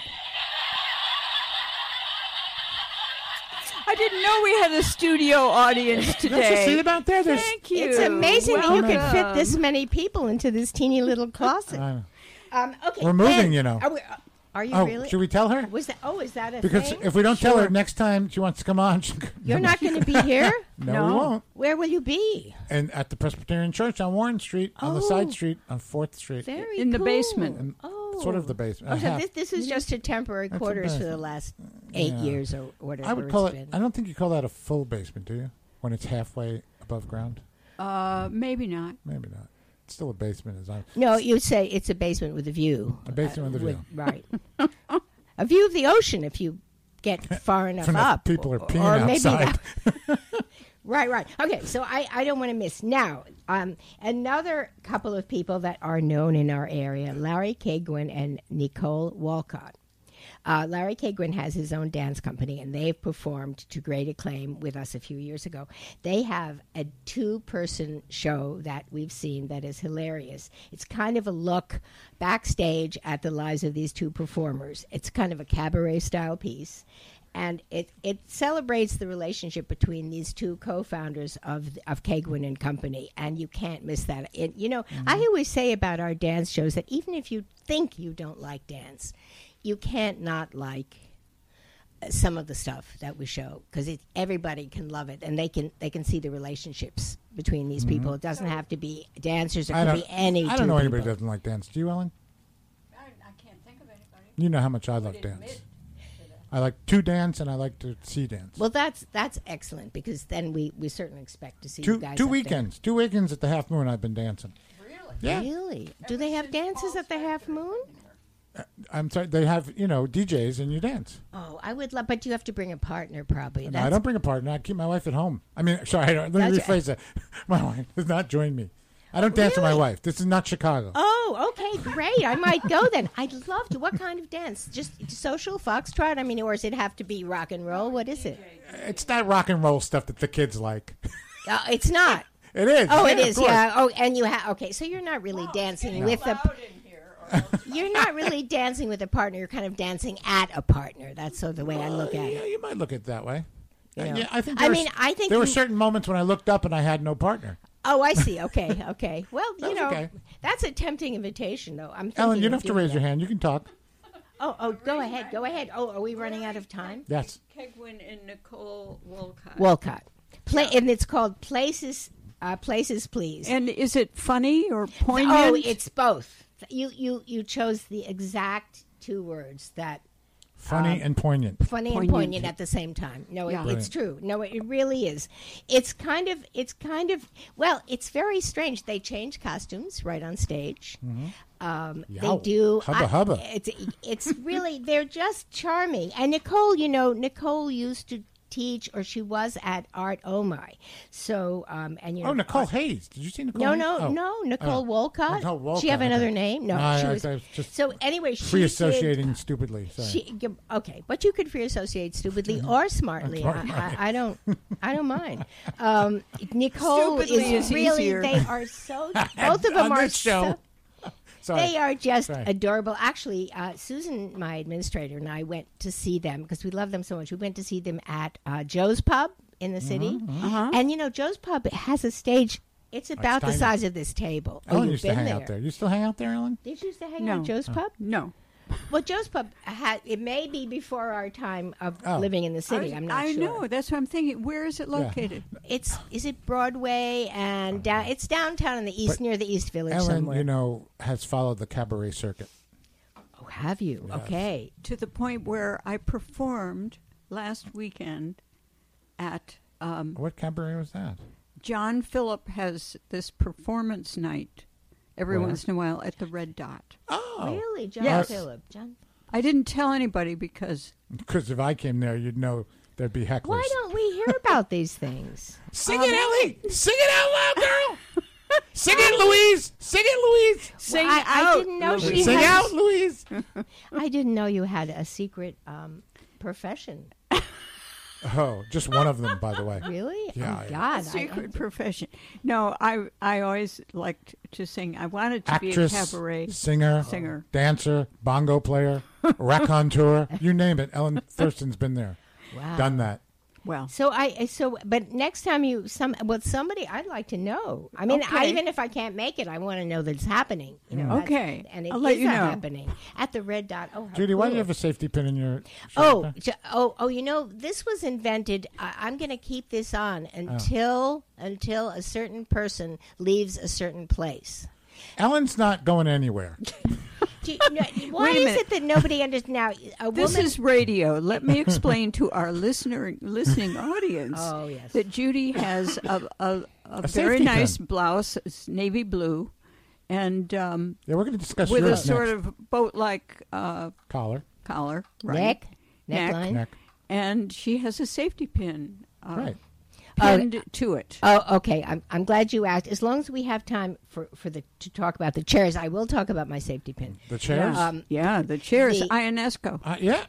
[SPEAKER 1] I didn't know we had a studio audience
[SPEAKER 3] That's
[SPEAKER 1] today.
[SPEAKER 3] a seat about there. There's,
[SPEAKER 1] Thank you.
[SPEAKER 2] it's amazing that you could fit
[SPEAKER 1] Welcome.
[SPEAKER 2] this many people into this teeny little closet.
[SPEAKER 3] uh,
[SPEAKER 2] Um, okay,
[SPEAKER 3] We're moving,
[SPEAKER 2] then-
[SPEAKER 3] you know.
[SPEAKER 2] Are, we, are you
[SPEAKER 3] oh,
[SPEAKER 2] really?
[SPEAKER 3] should we tell her?
[SPEAKER 2] Was that? Oh, is that a
[SPEAKER 3] Because
[SPEAKER 2] thing?
[SPEAKER 3] if we don't tell her
[SPEAKER 2] Sure.
[SPEAKER 3] next time she wants to come on, she,
[SPEAKER 2] You're not going to be here.
[SPEAKER 3] no,
[SPEAKER 1] No.
[SPEAKER 3] we won't.
[SPEAKER 2] Where will you be?
[SPEAKER 3] And at the Presbyterian Church on Warren Street, on the
[SPEAKER 2] Oh.
[SPEAKER 3] side street, on Fourth Street,
[SPEAKER 2] Very
[SPEAKER 1] In the
[SPEAKER 2] cool.
[SPEAKER 1] basement.
[SPEAKER 3] In
[SPEAKER 2] Oh,
[SPEAKER 3] sort of the basement.
[SPEAKER 2] Oh,
[SPEAKER 3] a
[SPEAKER 2] so
[SPEAKER 3] half.
[SPEAKER 2] this, this is just a temporary
[SPEAKER 3] That's a
[SPEAKER 2] quarters for the
[SPEAKER 3] basement.
[SPEAKER 2] last eight
[SPEAKER 3] Yeah.
[SPEAKER 2] years or whatever.
[SPEAKER 3] I would call
[SPEAKER 2] it's
[SPEAKER 3] it.
[SPEAKER 2] been.
[SPEAKER 3] I don't think you call that a full basement, do you? When it's halfway above ground,
[SPEAKER 1] Uh, maybe not.
[SPEAKER 3] maybe not. It's still a basement, as I.
[SPEAKER 2] No, you'd say it's a basement with a view.
[SPEAKER 3] A basement with a view.
[SPEAKER 2] Right. A view of the ocean if you get far enough
[SPEAKER 3] If enough
[SPEAKER 2] up.
[SPEAKER 3] people are
[SPEAKER 2] or-
[SPEAKER 3] peeing
[SPEAKER 2] or maybe
[SPEAKER 3] outside.
[SPEAKER 2] that- Right, right. Okay, so I, I don't want to miss. Now, um, another couple of people that are known in our area, Larry Kagwin and Nicole Walcott. Uh, Larry Kagwin has his own dance company, and they've performed to great acclaim with us a few years ago. They have a two-person show that we've seen that is hilarious. It's kind of a look backstage at the lives of these two performers. It's kind of a cabaret-style piece. And it, it celebrates the relationship between these two co-founders of of Kagwin and Company, and you can't miss that. It, you know, I always say about our dance shows that even if you think you don't like dance, you can't not like uh, some of the stuff that we show because everybody can love it, and they can they can see the relationships between these people. It doesn't have to be dancers; it
[SPEAKER 3] I
[SPEAKER 2] could
[SPEAKER 3] don't.
[SPEAKER 2] be any.
[SPEAKER 3] I
[SPEAKER 2] two
[SPEAKER 3] don't know anybody
[SPEAKER 2] people.
[SPEAKER 3] that doesn't like dance. Do you, Ellen?
[SPEAKER 1] I, I can't think of anybody.
[SPEAKER 3] You know how much I love dance. I like to dance and I like to see dance.
[SPEAKER 2] Well, that's that's excellent because then we, we certainly expect to see
[SPEAKER 3] two
[SPEAKER 2] you guys
[SPEAKER 3] two
[SPEAKER 2] up there.
[SPEAKER 3] weekends. Two weekends at the Half Moon. I've been dancing.
[SPEAKER 1] Really?
[SPEAKER 3] Yeah.
[SPEAKER 2] Really? Do they have dances at the Half Moon?
[SPEAKER 3] I'm sorry. They have you know D Js and you dance.
[SPEAKER 2] Oh, I would love, but you have to bring a partner probably.
[SPEAKER 3] No, I don't bring a partner. I keep my wife at home. I mean, sorry. I don't, let me
[SPEAKER 2] That's-
[SPEAKER 3] rephrase that. My wife does not join me. I don't dance with my
[SPEAKER 2] Really?
[SPEAKER 3] wife. This is not Chicago.
[SPEAKER 2] Oh, okay, great. I might go then. I'd love to. What kind of dance? Just social foxtrot? I mean, or does it have to be rock and roll? What is it?
[SPEAKER 3] It's that rock and roll stuff that the kids like.
[SPEAKER 2] Uh, it's not.
[SPEAKER 3] It is.
[SPEAKER 2] Oh,
[SPEAKER 3] yeah,
[SPEAKER 2] it
[SPEAKER 3] of
[SPEAKER 2] is.
[SPEAKER 3] course.
[SPEAKER 2] Yeah. Oh, and you have. Okay, so you're not really dancing with the. You're not really dancing with a partner. You're kind of dancing at a partner. That's sort of the way I look at
[SPEAKER 3] Yeah,
[SPEAKER 2] it.
[SPEAKER 3] you might look at it that way.
[SPEAKER 2] You
[SPEAKER 3] Uh,
[SPEAKER 2] know.
[SPEAKER 3] yeah, I think.
[SPEAKER 2] I
[SPEAKER 3] there were
[SPEAKER 2] mean,
[SPEAKER 3] s-
[SPEAKER 2] I think
[SPEAKER 3] there were
[SPEAKER 2] you-
[SPEAKER 3] certain moments when I looked up and I had no partner.
[SPEAKER 2] Oh, I see. Okay, okay. Well,
[SPEAKER 3] That
[SPEAKER 2] you
[SPEAKER 3] was
[SPEAKER 2] know,
[SPEAKER 3] okay.
[SPEAKER 2] that's a tempting invitation, though. I'm.
[SPEAKER 3] Ellen,
[SPEAKER 2] thinking
[SPEAKER 3] you don't
[SPEAKER 2] of
[SPEAKER 3] have to
[SPEAKER 2] doing
[SPEAKER 3] raise
[SPEAKER 2] that.
[SPEAKER 3] your hand. You can talk.
[SPEAKER 2] Oh, oh, go ahead, go ahead. Oh, are we running out of time?
[SPEAKER 3] Yes.
[SPEAKER 1] Kegwin and Nicole Wolcott.
[SPEAKER 2] Walcott. Play, and it's called Places, uh, Places, Please.
[SPEAKER 1] And is it funny or poignant?
[SPEAKER 2] Oh, it's both. You, you, you chose the exact two words that
[SPEAKER 3] Funny
[SPEAKER 2] Um,
[SPEAKER 3] and poignant.
[SPEAKER 2] funny and
[SPEAKER 1] Poignant.
[SPEAKER 2] poignant at the same time. No, it,
[SPEAKER 1] Yeah.
[SPEAKER 2] it's true. No, it really is. It's kind of, it's kind of, well, it's very strange. They change costumes right on stage. Um, they
[SPEAKER 3] Yow.
[SPEAKER 2] do.
[SPEAKER 3] Hubba hubba.
[SPEAKER 2] It's, it's really, they're just charming. And Nicole, you know, Nicole used to teach, or she was at Art Omai. So, um, and you know,
[SPEAKER 3] Oh, Nicole
[SPEAKER 2] Art-
[SPEAKER 3] Hayes. Did you see Nicole
[SPEAKER 2] No,
[SPEAKER 3] Hayes?
[SPEAKER 2] no,
[SPEAKER 3] Oh.
[SPEAKER 2] no, Nicole
[SPEAKER 3] Oh.
[SPEAKER 2] Wolcott.
[SPEAKER 3] Nicole Wolcott,
[SPEAKER 2] She have another
[SPEAKER 3] okay.
[SPEAKER 2] name? No,
[SPEAKER 3] No,
[SPEAKER 2] she
[SPEAKER 3] I-
[SPEAKER 2] was.
[SPEAKER 3] I was just
[SPEAKER 2] so anyway, she
[SPEAKER 3] Free
[SPEAKER 2] did-
[SPEAKER 3] associating stupidly. Sorry.
[SPEAKER 2] she, okay, but you could free associate stupidly or smartly. I,
[SPEAKER 3] Smart.
[SPEAKER 2] I, I don't, I don't mind. Um, Nicole
[SPEAKER 1] Stupidly
[SPEAKER 2] is
[SPEAKER 1] is
[SPEAKER 2] really.
[SPEAKER 1] easier.
[SPEAKER 2] They are so. Both of them
[SPEAKER 3] On
[SPEAKER 2] are
[SPEAKER 3] this show.
[SPEAKER 2] so.
[SPEAKER 3] Sorry.
[SPEAKER 2] They are just
[SPEAKER 3] Sorry.
[SPEAKER 2] adorable. Actually, uh, Susan, my administrator, and I went to see them because we love them so much. We went to see them at uh, Joe's Pub in the city,
[SPEAKER 1] Uh-huh.
[SPEAKER 2] and you know, Joe's Pub has a stage. It's about the
[SPEAKER 3] tiny.
[SPEAKER 2] size of this table. Oh,
[SPEAKER 3] Ellen
[SPEAKER 2] you've
[SPEAKER 3] used to
[SPEAKER 2] been
[SPEAKER 3] hang
[SPEAKER 2] there.
[SPEAKER 3] out there. You still hang out there, Ellen?
[SPEAKER 2] Did you used to hang
[SPEAKER 1] No.
[SPEAKER 2] out at Joe's Pub?
[SPEAKER 1] No.
[SPEAKER 2] Well, Joe's Pub had it may be before our time of
[SPEAKER 3] Oh.
[SPEAKER 2] living in the city.
[SPEAKER 1] I,
[SPEAKER 2] I'm not
[SPEAKER 1] I
[SPEAKER 2] sure.
[SPEAKER 1] know. That's what I'm thinking. Where is it located?
[SPEAKER 2] It's is it Broadway and down? It's downtown in the east,
[SPEAKER 3] But
[SPEAKER 2] near the East Village
[SPEAKER 3] Ellen,
[SPEAKER 2] somewhere.
[SPEAKER 3] you know, has followed the cabaret circuit.
[SPEAKER 2] Oh, have you?
[SPEAKER 3] Yes.
[SPEAKER 2] Okay.
[SPEAKER 1] To the point where I performed last weekend at um,
[SPEAKER 3] What cabaret was that?
[SPEAKER 1] John Phillip has this performance night every
[SPEAKER 3] Where?
[SPEAKER 1] once in a while at the Red Dot.
[SPEAKER 3] Oh,
[SPEAKER 2] Really, John
[SPEAKER 1] Yes.
[SPEAKER 2] Phillip? John.
[SPEAKER 1] I didn't tell anybody because
[SPEAKER 3] because if I came there, you'd know there'd be hecklers.
[SPEAKER 2] Why don't we hear about these things?
[SPEAKER 3] Sing it, Ellie! Sing it out loud, girl! Sing it, Louise. Sing it, Louise.
[SPEAKER 1] Sing
[SPEAKER 2] I- I
[SPEAKER 1] out.
[SPEAKER 2] didn't know
[SPEAKER 1] Louise.
[SPEAKER 2] she
[SPEAKER 3] Sing
[SPEAKER 2] had-
[SPEAKER 3] out, Louise.
[SPEAKER 2] I didn't know you had a secret um, profession.
[SPEAKER 3] Oh, just one of them, by the way.
[SPEAKER 2] Really?
[SPEAKER 3] Yeah,
[SPEAKER 2] Oh,
[SPEAKER 3] yeah.
[SPEAKER 2] God. I-
[SPEAKER 1] Secret profession. No, I I always liked to sing. I wanted to
[SPEAKER 3] Actress,
[SPEAKER 1] be a cabaret
[SPEAKER 3] singer,
[SPEAKER 1] singer.
[SPEAKER 3] dancer, bongo player, raconteur, you name it. Ellen Thurston's been there,
[SPEAKER 2] wow.
[SPEAKER 3] done that.
[SPEAKER 1] Well,
[SPEAKER 2] So I so but next time you some well somebody I'd like to know. I mean, I,
[SPEAKER 1] Okay.
[SPEAKER 2] even if I can't make it, I want to know that it's happening. You know, that's-
[SPEAKER 1] Okay.
[SPEAKER 2] and it
[SPEAKER 1] I'll let
[SPEAKER 2] is
[SPEAKER 1] you
[SPEAKER 2] a
[SPEAKER 1] know.
[SPEAKER 2] happening at the Red Dot. Oh, how
[SPEAKER 3] Judy, why do
[SPEAKER 2] cool.
[SPEAKER 3] you have a safety pin in your shirt?
[SPEAKER 2] Oh, ju- oh, oh! You know, this was invented. I, I'm going to keep this on until until a certain person leaves a certain place.
[SPEAKER 3] Ellen's not going anywhere.
[SPEAKER 2] Do you, no, why
[SPEAKER 1] Wait a
[SPEAKER 2] is
[SPEAKER 1] minute.
[SPEAKER 2] it that nobody understands now? A
[SPEAKER 1] this
[SPEAKER 2] woman.
[SPEAKER 1] is radio. Let me explain to our listener listening audience
[SPEAKER 2] Oh, yes.
[SPEAKER 1] that Judy has a, a, a,
[SPEAKER 3] A
[SPEAKER 1] very
[SPEAKER 3] safety
[SPEAKER 1] nice
[SPEAKER 3] pin.
[SPEAKER 1] blouse, it's navy blue, and um,
[SPEAKER 3] Yeah, we're going to discuss
[SPEAKER 1] with
[SPEAKER 3] yours
[SPEAKER 1] a sort
[SPEAKER 3] next.
[SPEAKER 1] of boat-like uh,
[SPEAKER 3] Collar,
[SPEAKER 1] collar, right?
[SPEAKER 2] neck,
[SPEAKER 1] Neck.
[SPEAKER 2] neckline.
[SPEAKER 3] neck.
[SPEAKER 1] And she has a safety pin uh,
[SPEAKER 3] Right.
[SPEAKER 1] pinned to it.
[SPEAKER 2] Oh, okay. I'm I'm glad you asked. As long as we have time for, for the to talk about the chairs, I will talk about my safety pin.
[SPEAKER 3] The chairs?
[SPEAKER 1] Yeah,
[SPEAKER 2] Um,
[SPEAKER 1] yeah, the chairs,
[SPEAKER 2] the-
[SPEAKER 1] Ionesco.
[SPEAKER 3] Uh, yeah.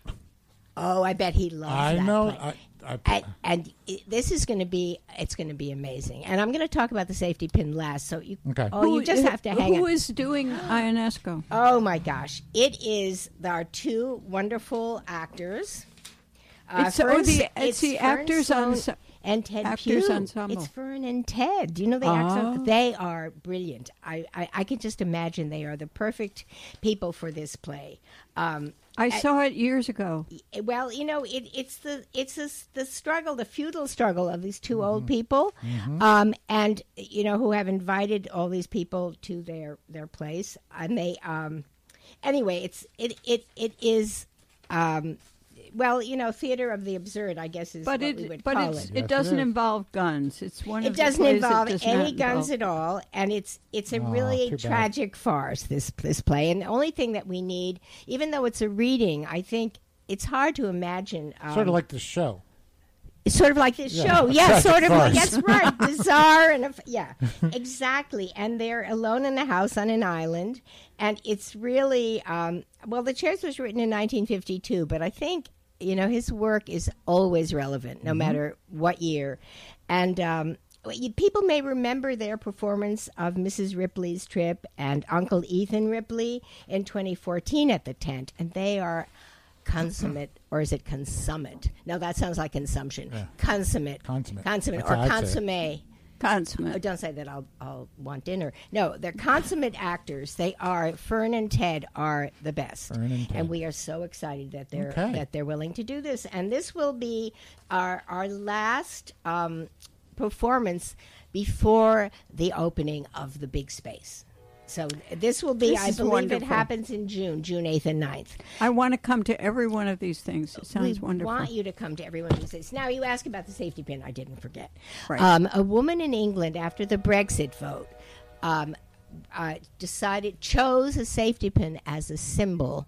[SPEAKER 2] Oh, I bet he loves
[SPEAKER 3] I
[SPEAKER 2] that
[SPEAKER 3] know.
[SPEAKER 2] play.
[SPEAKER 3] I, I,
[SPEAKER 2] and, and it, this is going to be it's going to be amazing. And I'm going to talk about the safety pin last. So you
[SPEAKER 3] Okay.
[SPEAKER 2] oh you just have to hang
[SPEAKER 1] Who
[SPEAKER 2] on.
[SPEAKER 1] is doing Ionesco?
[SPEAKER 2] Oh my gosh! It is our two wonderful actors. Uh,
[SPEAKER 1] It's- oh,
[SPEAKER 2] Fern-
[SPEAKER 1] the- it's the
[SPEAKER 2] Fern
[SPEAKER 1] actors
[SPEAKER 2] Sloan
[SPEAKER 1] ense-
[SPEAKER 2] and Ted
[SPEAKER 1] actors
[SPEAKER 2] Pugh.
[SPEAKER 1] ensemble.
[SPEAKER 2] It's Fern and Ted. Do you know the actors?
[SPEAKER 1] Oh.
[SPEAKER 2] They are brilliant. I, I I can just imagine they are the perfect people for this play. Um,
[SPEAKER 1] I saw it years ago.
[SPEAKER 2] well, you know, it, it's the it's the, the struggle, the feudal struggle of these two old people, um, and you know who have invited all these people to their their place, and they um, anyway, it's it it it is. Um, well, you know, theater of the absurd, I guess, is
[SPEAKER 1] But
[SPEAKER 2] what we
[SPEAKER 1] it
[SPEAKER 2] would
[SPEAKER 1] but
[SPEAKER 2] call
[SPEAKER 1] it's,
[SPEAKER 2] it.
[SPEAKER 1] it
[SPEAKER 3] Yes, it
[SPEAKER 1] doesn't
[SPEAKER 3] is.
[SPEAKER 1] involve guns. It's one
[SPEAKER 2] It
[SPEAKER 1] of the
[SPEAKER 2] doesn't
[SPEAKER 1] plays that
[SPEAKER 2] involve
[SPEAKER 1] does
[SPEAKER 2] any
[SPEAKER 1] not
[SPEAKER 2] guns
[SPEAKER 1] involve-
[SPEAKER 2] at all, and it's it's a
[SPEAKER 3] Oh,
[SPEAKER 2] really
[SPEAKER 3] too bad.
[SPEAKER 2] tragic farce. This this play, and the only thing that we need, even though it's a reading, I think it's hard to imagine. Um,
[SPEAKER 3] sort of like the show.
[SPEAKER 2] It's sort of like this
[SPEAKER 3] Yeah,
[SPEAKER 2] show.
[SPEAKER 3] a
[SPEAKER 2] Yeah,
[SPEAKER 3] tragic
[SPEAKER 2] sort of like
[SPEAKER 3] farce.
[SPEAKER 2] that's right. Bizarre and a, yeah, exactly. And they're alone in a house on an island, and it's really um, well. The Chairs was written in nineteen fifty-two, but I think you know his work is always relevant, no matter what year. And um, you- people may remember their performance of Missus Ripley's Trip and Uncle Ethan Ripley in twenty fourteen at the Tent, and they are consummate, or is it consummate? No, that sounds like consumption.
[SPEAKER 3] Yeah.
[SPEAKER 2] Consummate.
[SPEAKER 3] Consummate.
[SPEAKER 2] Consummate.
[SPEAKER 3] That's
[SPEAKER 2] Or
[SPEAKER 3] how I'd say it.
[SPEAKER 2] consomme.
[SPEAKER 1] Consummate.
[SPEAKER 2] Oh, don't say that. I'll, I'll want dinner. No, they're consummate actors. They are. Fern and Ted are the best.
[SPEAKER 3] Fern and Ted.
[SPEAKER 2] we are so excited that they're
[SPEAKER 3] Okay.
[SPEAKER 2] that they're willing to do this. And this will be our our last um, performance before the opening of the big space. So this will be.
[SPEAKER 1] This
[SPEAKER 2] I
[SPEAKER 1] is
[SPEAKER 2] believe
[SPEAKER 1] wonderful.
[SPEAKER 2] it happens in June, June eighth and ninth.
[SPEAKER 1] I want to come to every one of these things. It sounds
[SPEAKER 2] we
[SPEAKER 1] wonderful.
[SPEAKER 2] want you to come to everyone who says. Now, you ask about the safety pin. I didn't forget.
[SPEAKER 1] Right.
[SPEAKER 2] Um, a woman in England, after the Brexit vote, um, uh, decided, chose a safety pin as a symbol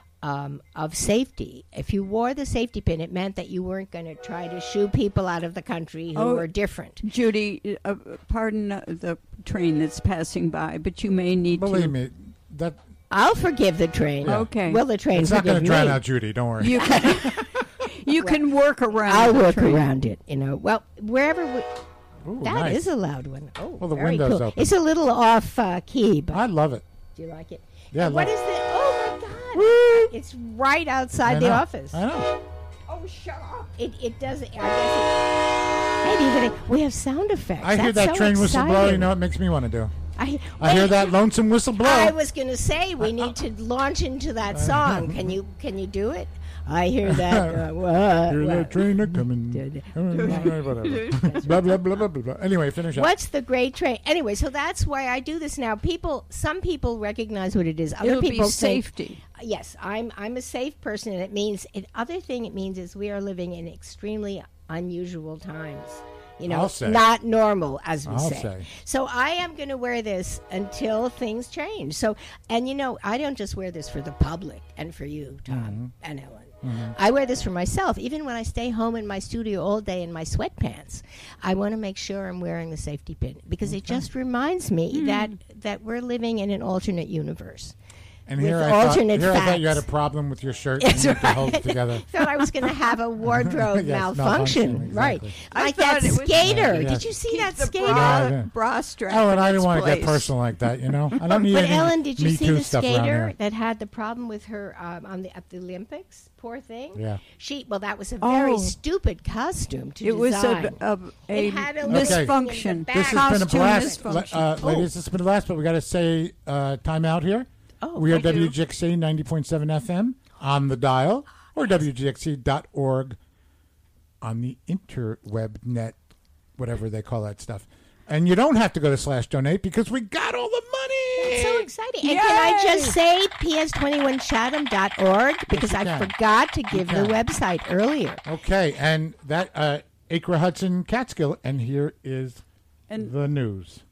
[SPEAKER 2] um, of safety. If you wore the safety pin, it meant that you weren't going to try to shoo people out of the country who
[SPEAKER 1] Oh.
[SPEAKER 2] were different.
[SPEAKER 1] Judy, uh, pardon uh, the train that's passing by, but you may need
[SPEAKER 3] Believe
[SPEAKER 1] to.
[SPEAKER 3] me, that
[SPEAKER 2] I'll forgive the train.
[SPEAKER 1] Yeah. Okay.
[SPEAKER 2] Will the train
[SPEAKER 3] it's not
[SPEAKER 2] forgive
[SPEAKER 3] going to drown
[SPEAKER 2] me?
[SPEAKER 3] out Judy. Don't worry.
[SPEAKER 1] You can, you can work around.
[SPEAKER 2] I'll
[SPEAKER 1] the
[SPEAKER 2] work
[SPEAKER 1] train.
[SPEAKER 2] around it. You know. Well, wherever we.
[SPEAKER 3] Ooh,
[SPEAKER 2] That is
[SPEAKER 3] nice.
[SPEAKER 2] a loud one. Oh,
[SPEAKER 3] Well, the
[SPEAKER 2] very
[SPEAKER 3] window's
[SPEAKER 2] cool.
[SPEAKER 3] open.
[SPEAKER 2] It's a little off uh, key, but
[SPEAKER 3] I love it.
[SPEAKER 2] do you like it?
[SPEAKER 3] Yeah, I
[SPEAKER 2] And what
[SPEAKER 3] love
[SPEAKER 2] is the? Oh my God! It's right
[SPEAKER 3] I
[SPEAKER 2] outside the
[SPEAKER 3] know.
[SPEAKER 2] office.
[SPEAKER 3] I know.
[SPEAKER 2] Oh, shut up! It it does. I guess it, maybe even we have sound effects.
[SPEAKER 3] I hear
[SPEAKER 2] That's
[SPEAKER 3] that
[SPEAKER 2] so
[SPEAKER 3] train whistle blow. You
[SPEAKER 2] exciting.
[SPEAKER 3] know what makes me want to do?
[SPEAKER 2] I,
[SPEAKER 3] I hear
[SPEAKER 2] wait,
[SPEAKER 3] that lonesome whistle blow.
[SPEAKER 2] I was going to say we need to launch into that song. Can you can you do it? I hear that. Uh, what,
[SPEAKER 3] hear
[SPEAKER 2] what?
[SPEAKER 3] that train a coming. Whatever. blah, blah, blah, blah, blah, blah. Anyway, finish up.
[SPEAKER 2] What's the great train? Anyway, so that's why I do this now. People, some people recognize what it is. Other
[SPEAKER 1] It'll
[SPEAKER 2] people
[SPEAKER 1] be
[SPEAKER 2] think,
[SPEAKER 1] safety.
[SPEAKER 2] yes, I'm I'm a safe person, and it means. It, other thing it means is we are living in extremely unusual times. You know,
[SPEAKER 3] I'll say.
[SPEAKER 2] not normal, as we
[SPEAKER 3] I'll
[SPEAKER 2] say.
[SPEAKER 3] say.
[SPEAKER 2] So I am going to wear this until things change. So, and you know, I don't just wear this for the public and for you, Tom
[SPEAKER 3] Mm-hmm.
[SPEAKER 2] and Ellen. Mm-hmm. I wear this for myself. Even when I stay home in my studio all day in my sweatpants, I want to make sure I'm wearing the safety pin because
[SPEAKER 3] Okay.
[SPEAKER 2] it just reminds me
[SPEAKER 1] Mm.
[SPEAKER 2] that that we're living in an alternate universe.
[SPEAKER 3] And
[SPEAKER 2] with
[SPEAKER 3] here, I thought,
[SPEAKER 2] alternate
[SPEAKER 3] here I thought you had a
[SPEAKER 2] facts.
[SPEAKER 3] problem with your shirt.
[SPEAKER 2] That's
[SPEAKER 3] and you had to
[SPEAKER 2] right.
[SPEAKER 3] hold it together.
[SPEAKER 2] Thought I was going to have a wardrobe
[SPEAKER 3] Yes,
[SPEAKER 2] malfunction,
[SPEAKER 3] malfunction,
[SPEAKER 2] right?
[SPEAKER 3] exactly.
[SPEAKER 1] I
[SPEAKER 2] Like
[SPEAKER 1] thought
[SPEAKER 2] that
[SPEAKER 1] it was-
[SPEAKER 2] skater.
[SPEAKER 3] Yes.
[SPEAKER 2] Did you see
[SPEAKER 1] Keep
[SPEAKER 2] that
[SPEAKER 1] the
[SPEAKER 2] skater?
[SPEAKER 1] bra,
[SPEAKER 3] Yeah, yeah.
[SPEAKER 1] bra strap.
[SPEAKER 3] Ellen,
[SPEAKER 1] in
[SPEAKER 3] I didn't
[SPEAKER 1] its
[SPEAKER 3] want to get
[SPEAKER 1] place.
[SPEAKER 3] personal like that, you know? I don't need
[SPEAKER 2] But
[SPEAKER 3] any
[SPEAKER 2] Ellen, did you
[SPEAKER 3] Me
[SPEAKER 2] see
[SPEAKER 3] Too
[SPEAKER 2] the
[SPEAKER 3] stuff around
[SPEAKER 2] skater
[SPEAKER 3] here.
[SPEAKER 2] that had the problem with her um, on the at the Olympics? Poor thing.
[SPEAKER 3] Yeah.
[SPEAKER 2] She well, that was a very
[SPEAKER 1] Oh.
[SPEAKER 2] stupid costume to
[SPEAKER 1] It was
[SPEAKER 2] design.
[SPEAKER 1] a, a, a
[SPEAKER 2] It had a little thing in the
[SPEAKER 1] misfunction.
[SPEAKER 2] back.
[SPEAKER 3] This has been a
[SPEAKER 1] Costume
[SPEAKER 3] blast.
[SPEAKER 1] misfunction.
[SPEAKER 3] Uh, ladies, this has been a blast, but we got to say uh, time out here.
[SPEAKER 2] Oh,
[SPEAKER 3] we are
[SPEAKER 2] thank you.
[SPEAKER 3] W G X C ninety point seven F M on the dial or W G X C dot org on the interweb net, whatever they call that stuff. And you don't have to go to slash donate because we got all the money.
[SPEAKER 2] It's so exciting. And can I just
[SPEAKER 1] Yay!
[SPEAKER 2] say p s twenty-one chatham dot org because
[SPEAKER 3] you
[SPEAKER 2] I
[SPEAKER 3] can.
[SPEAKER 2] forgot to give the
[SPEAKER 3] can.
[SPEAKER 2] website earlier.
[SPEAKER 3] Okay, and that uh, Acre Hudson Catskill, and here is
[SPEAKER 1] And-
[SPEAKER 3] the news.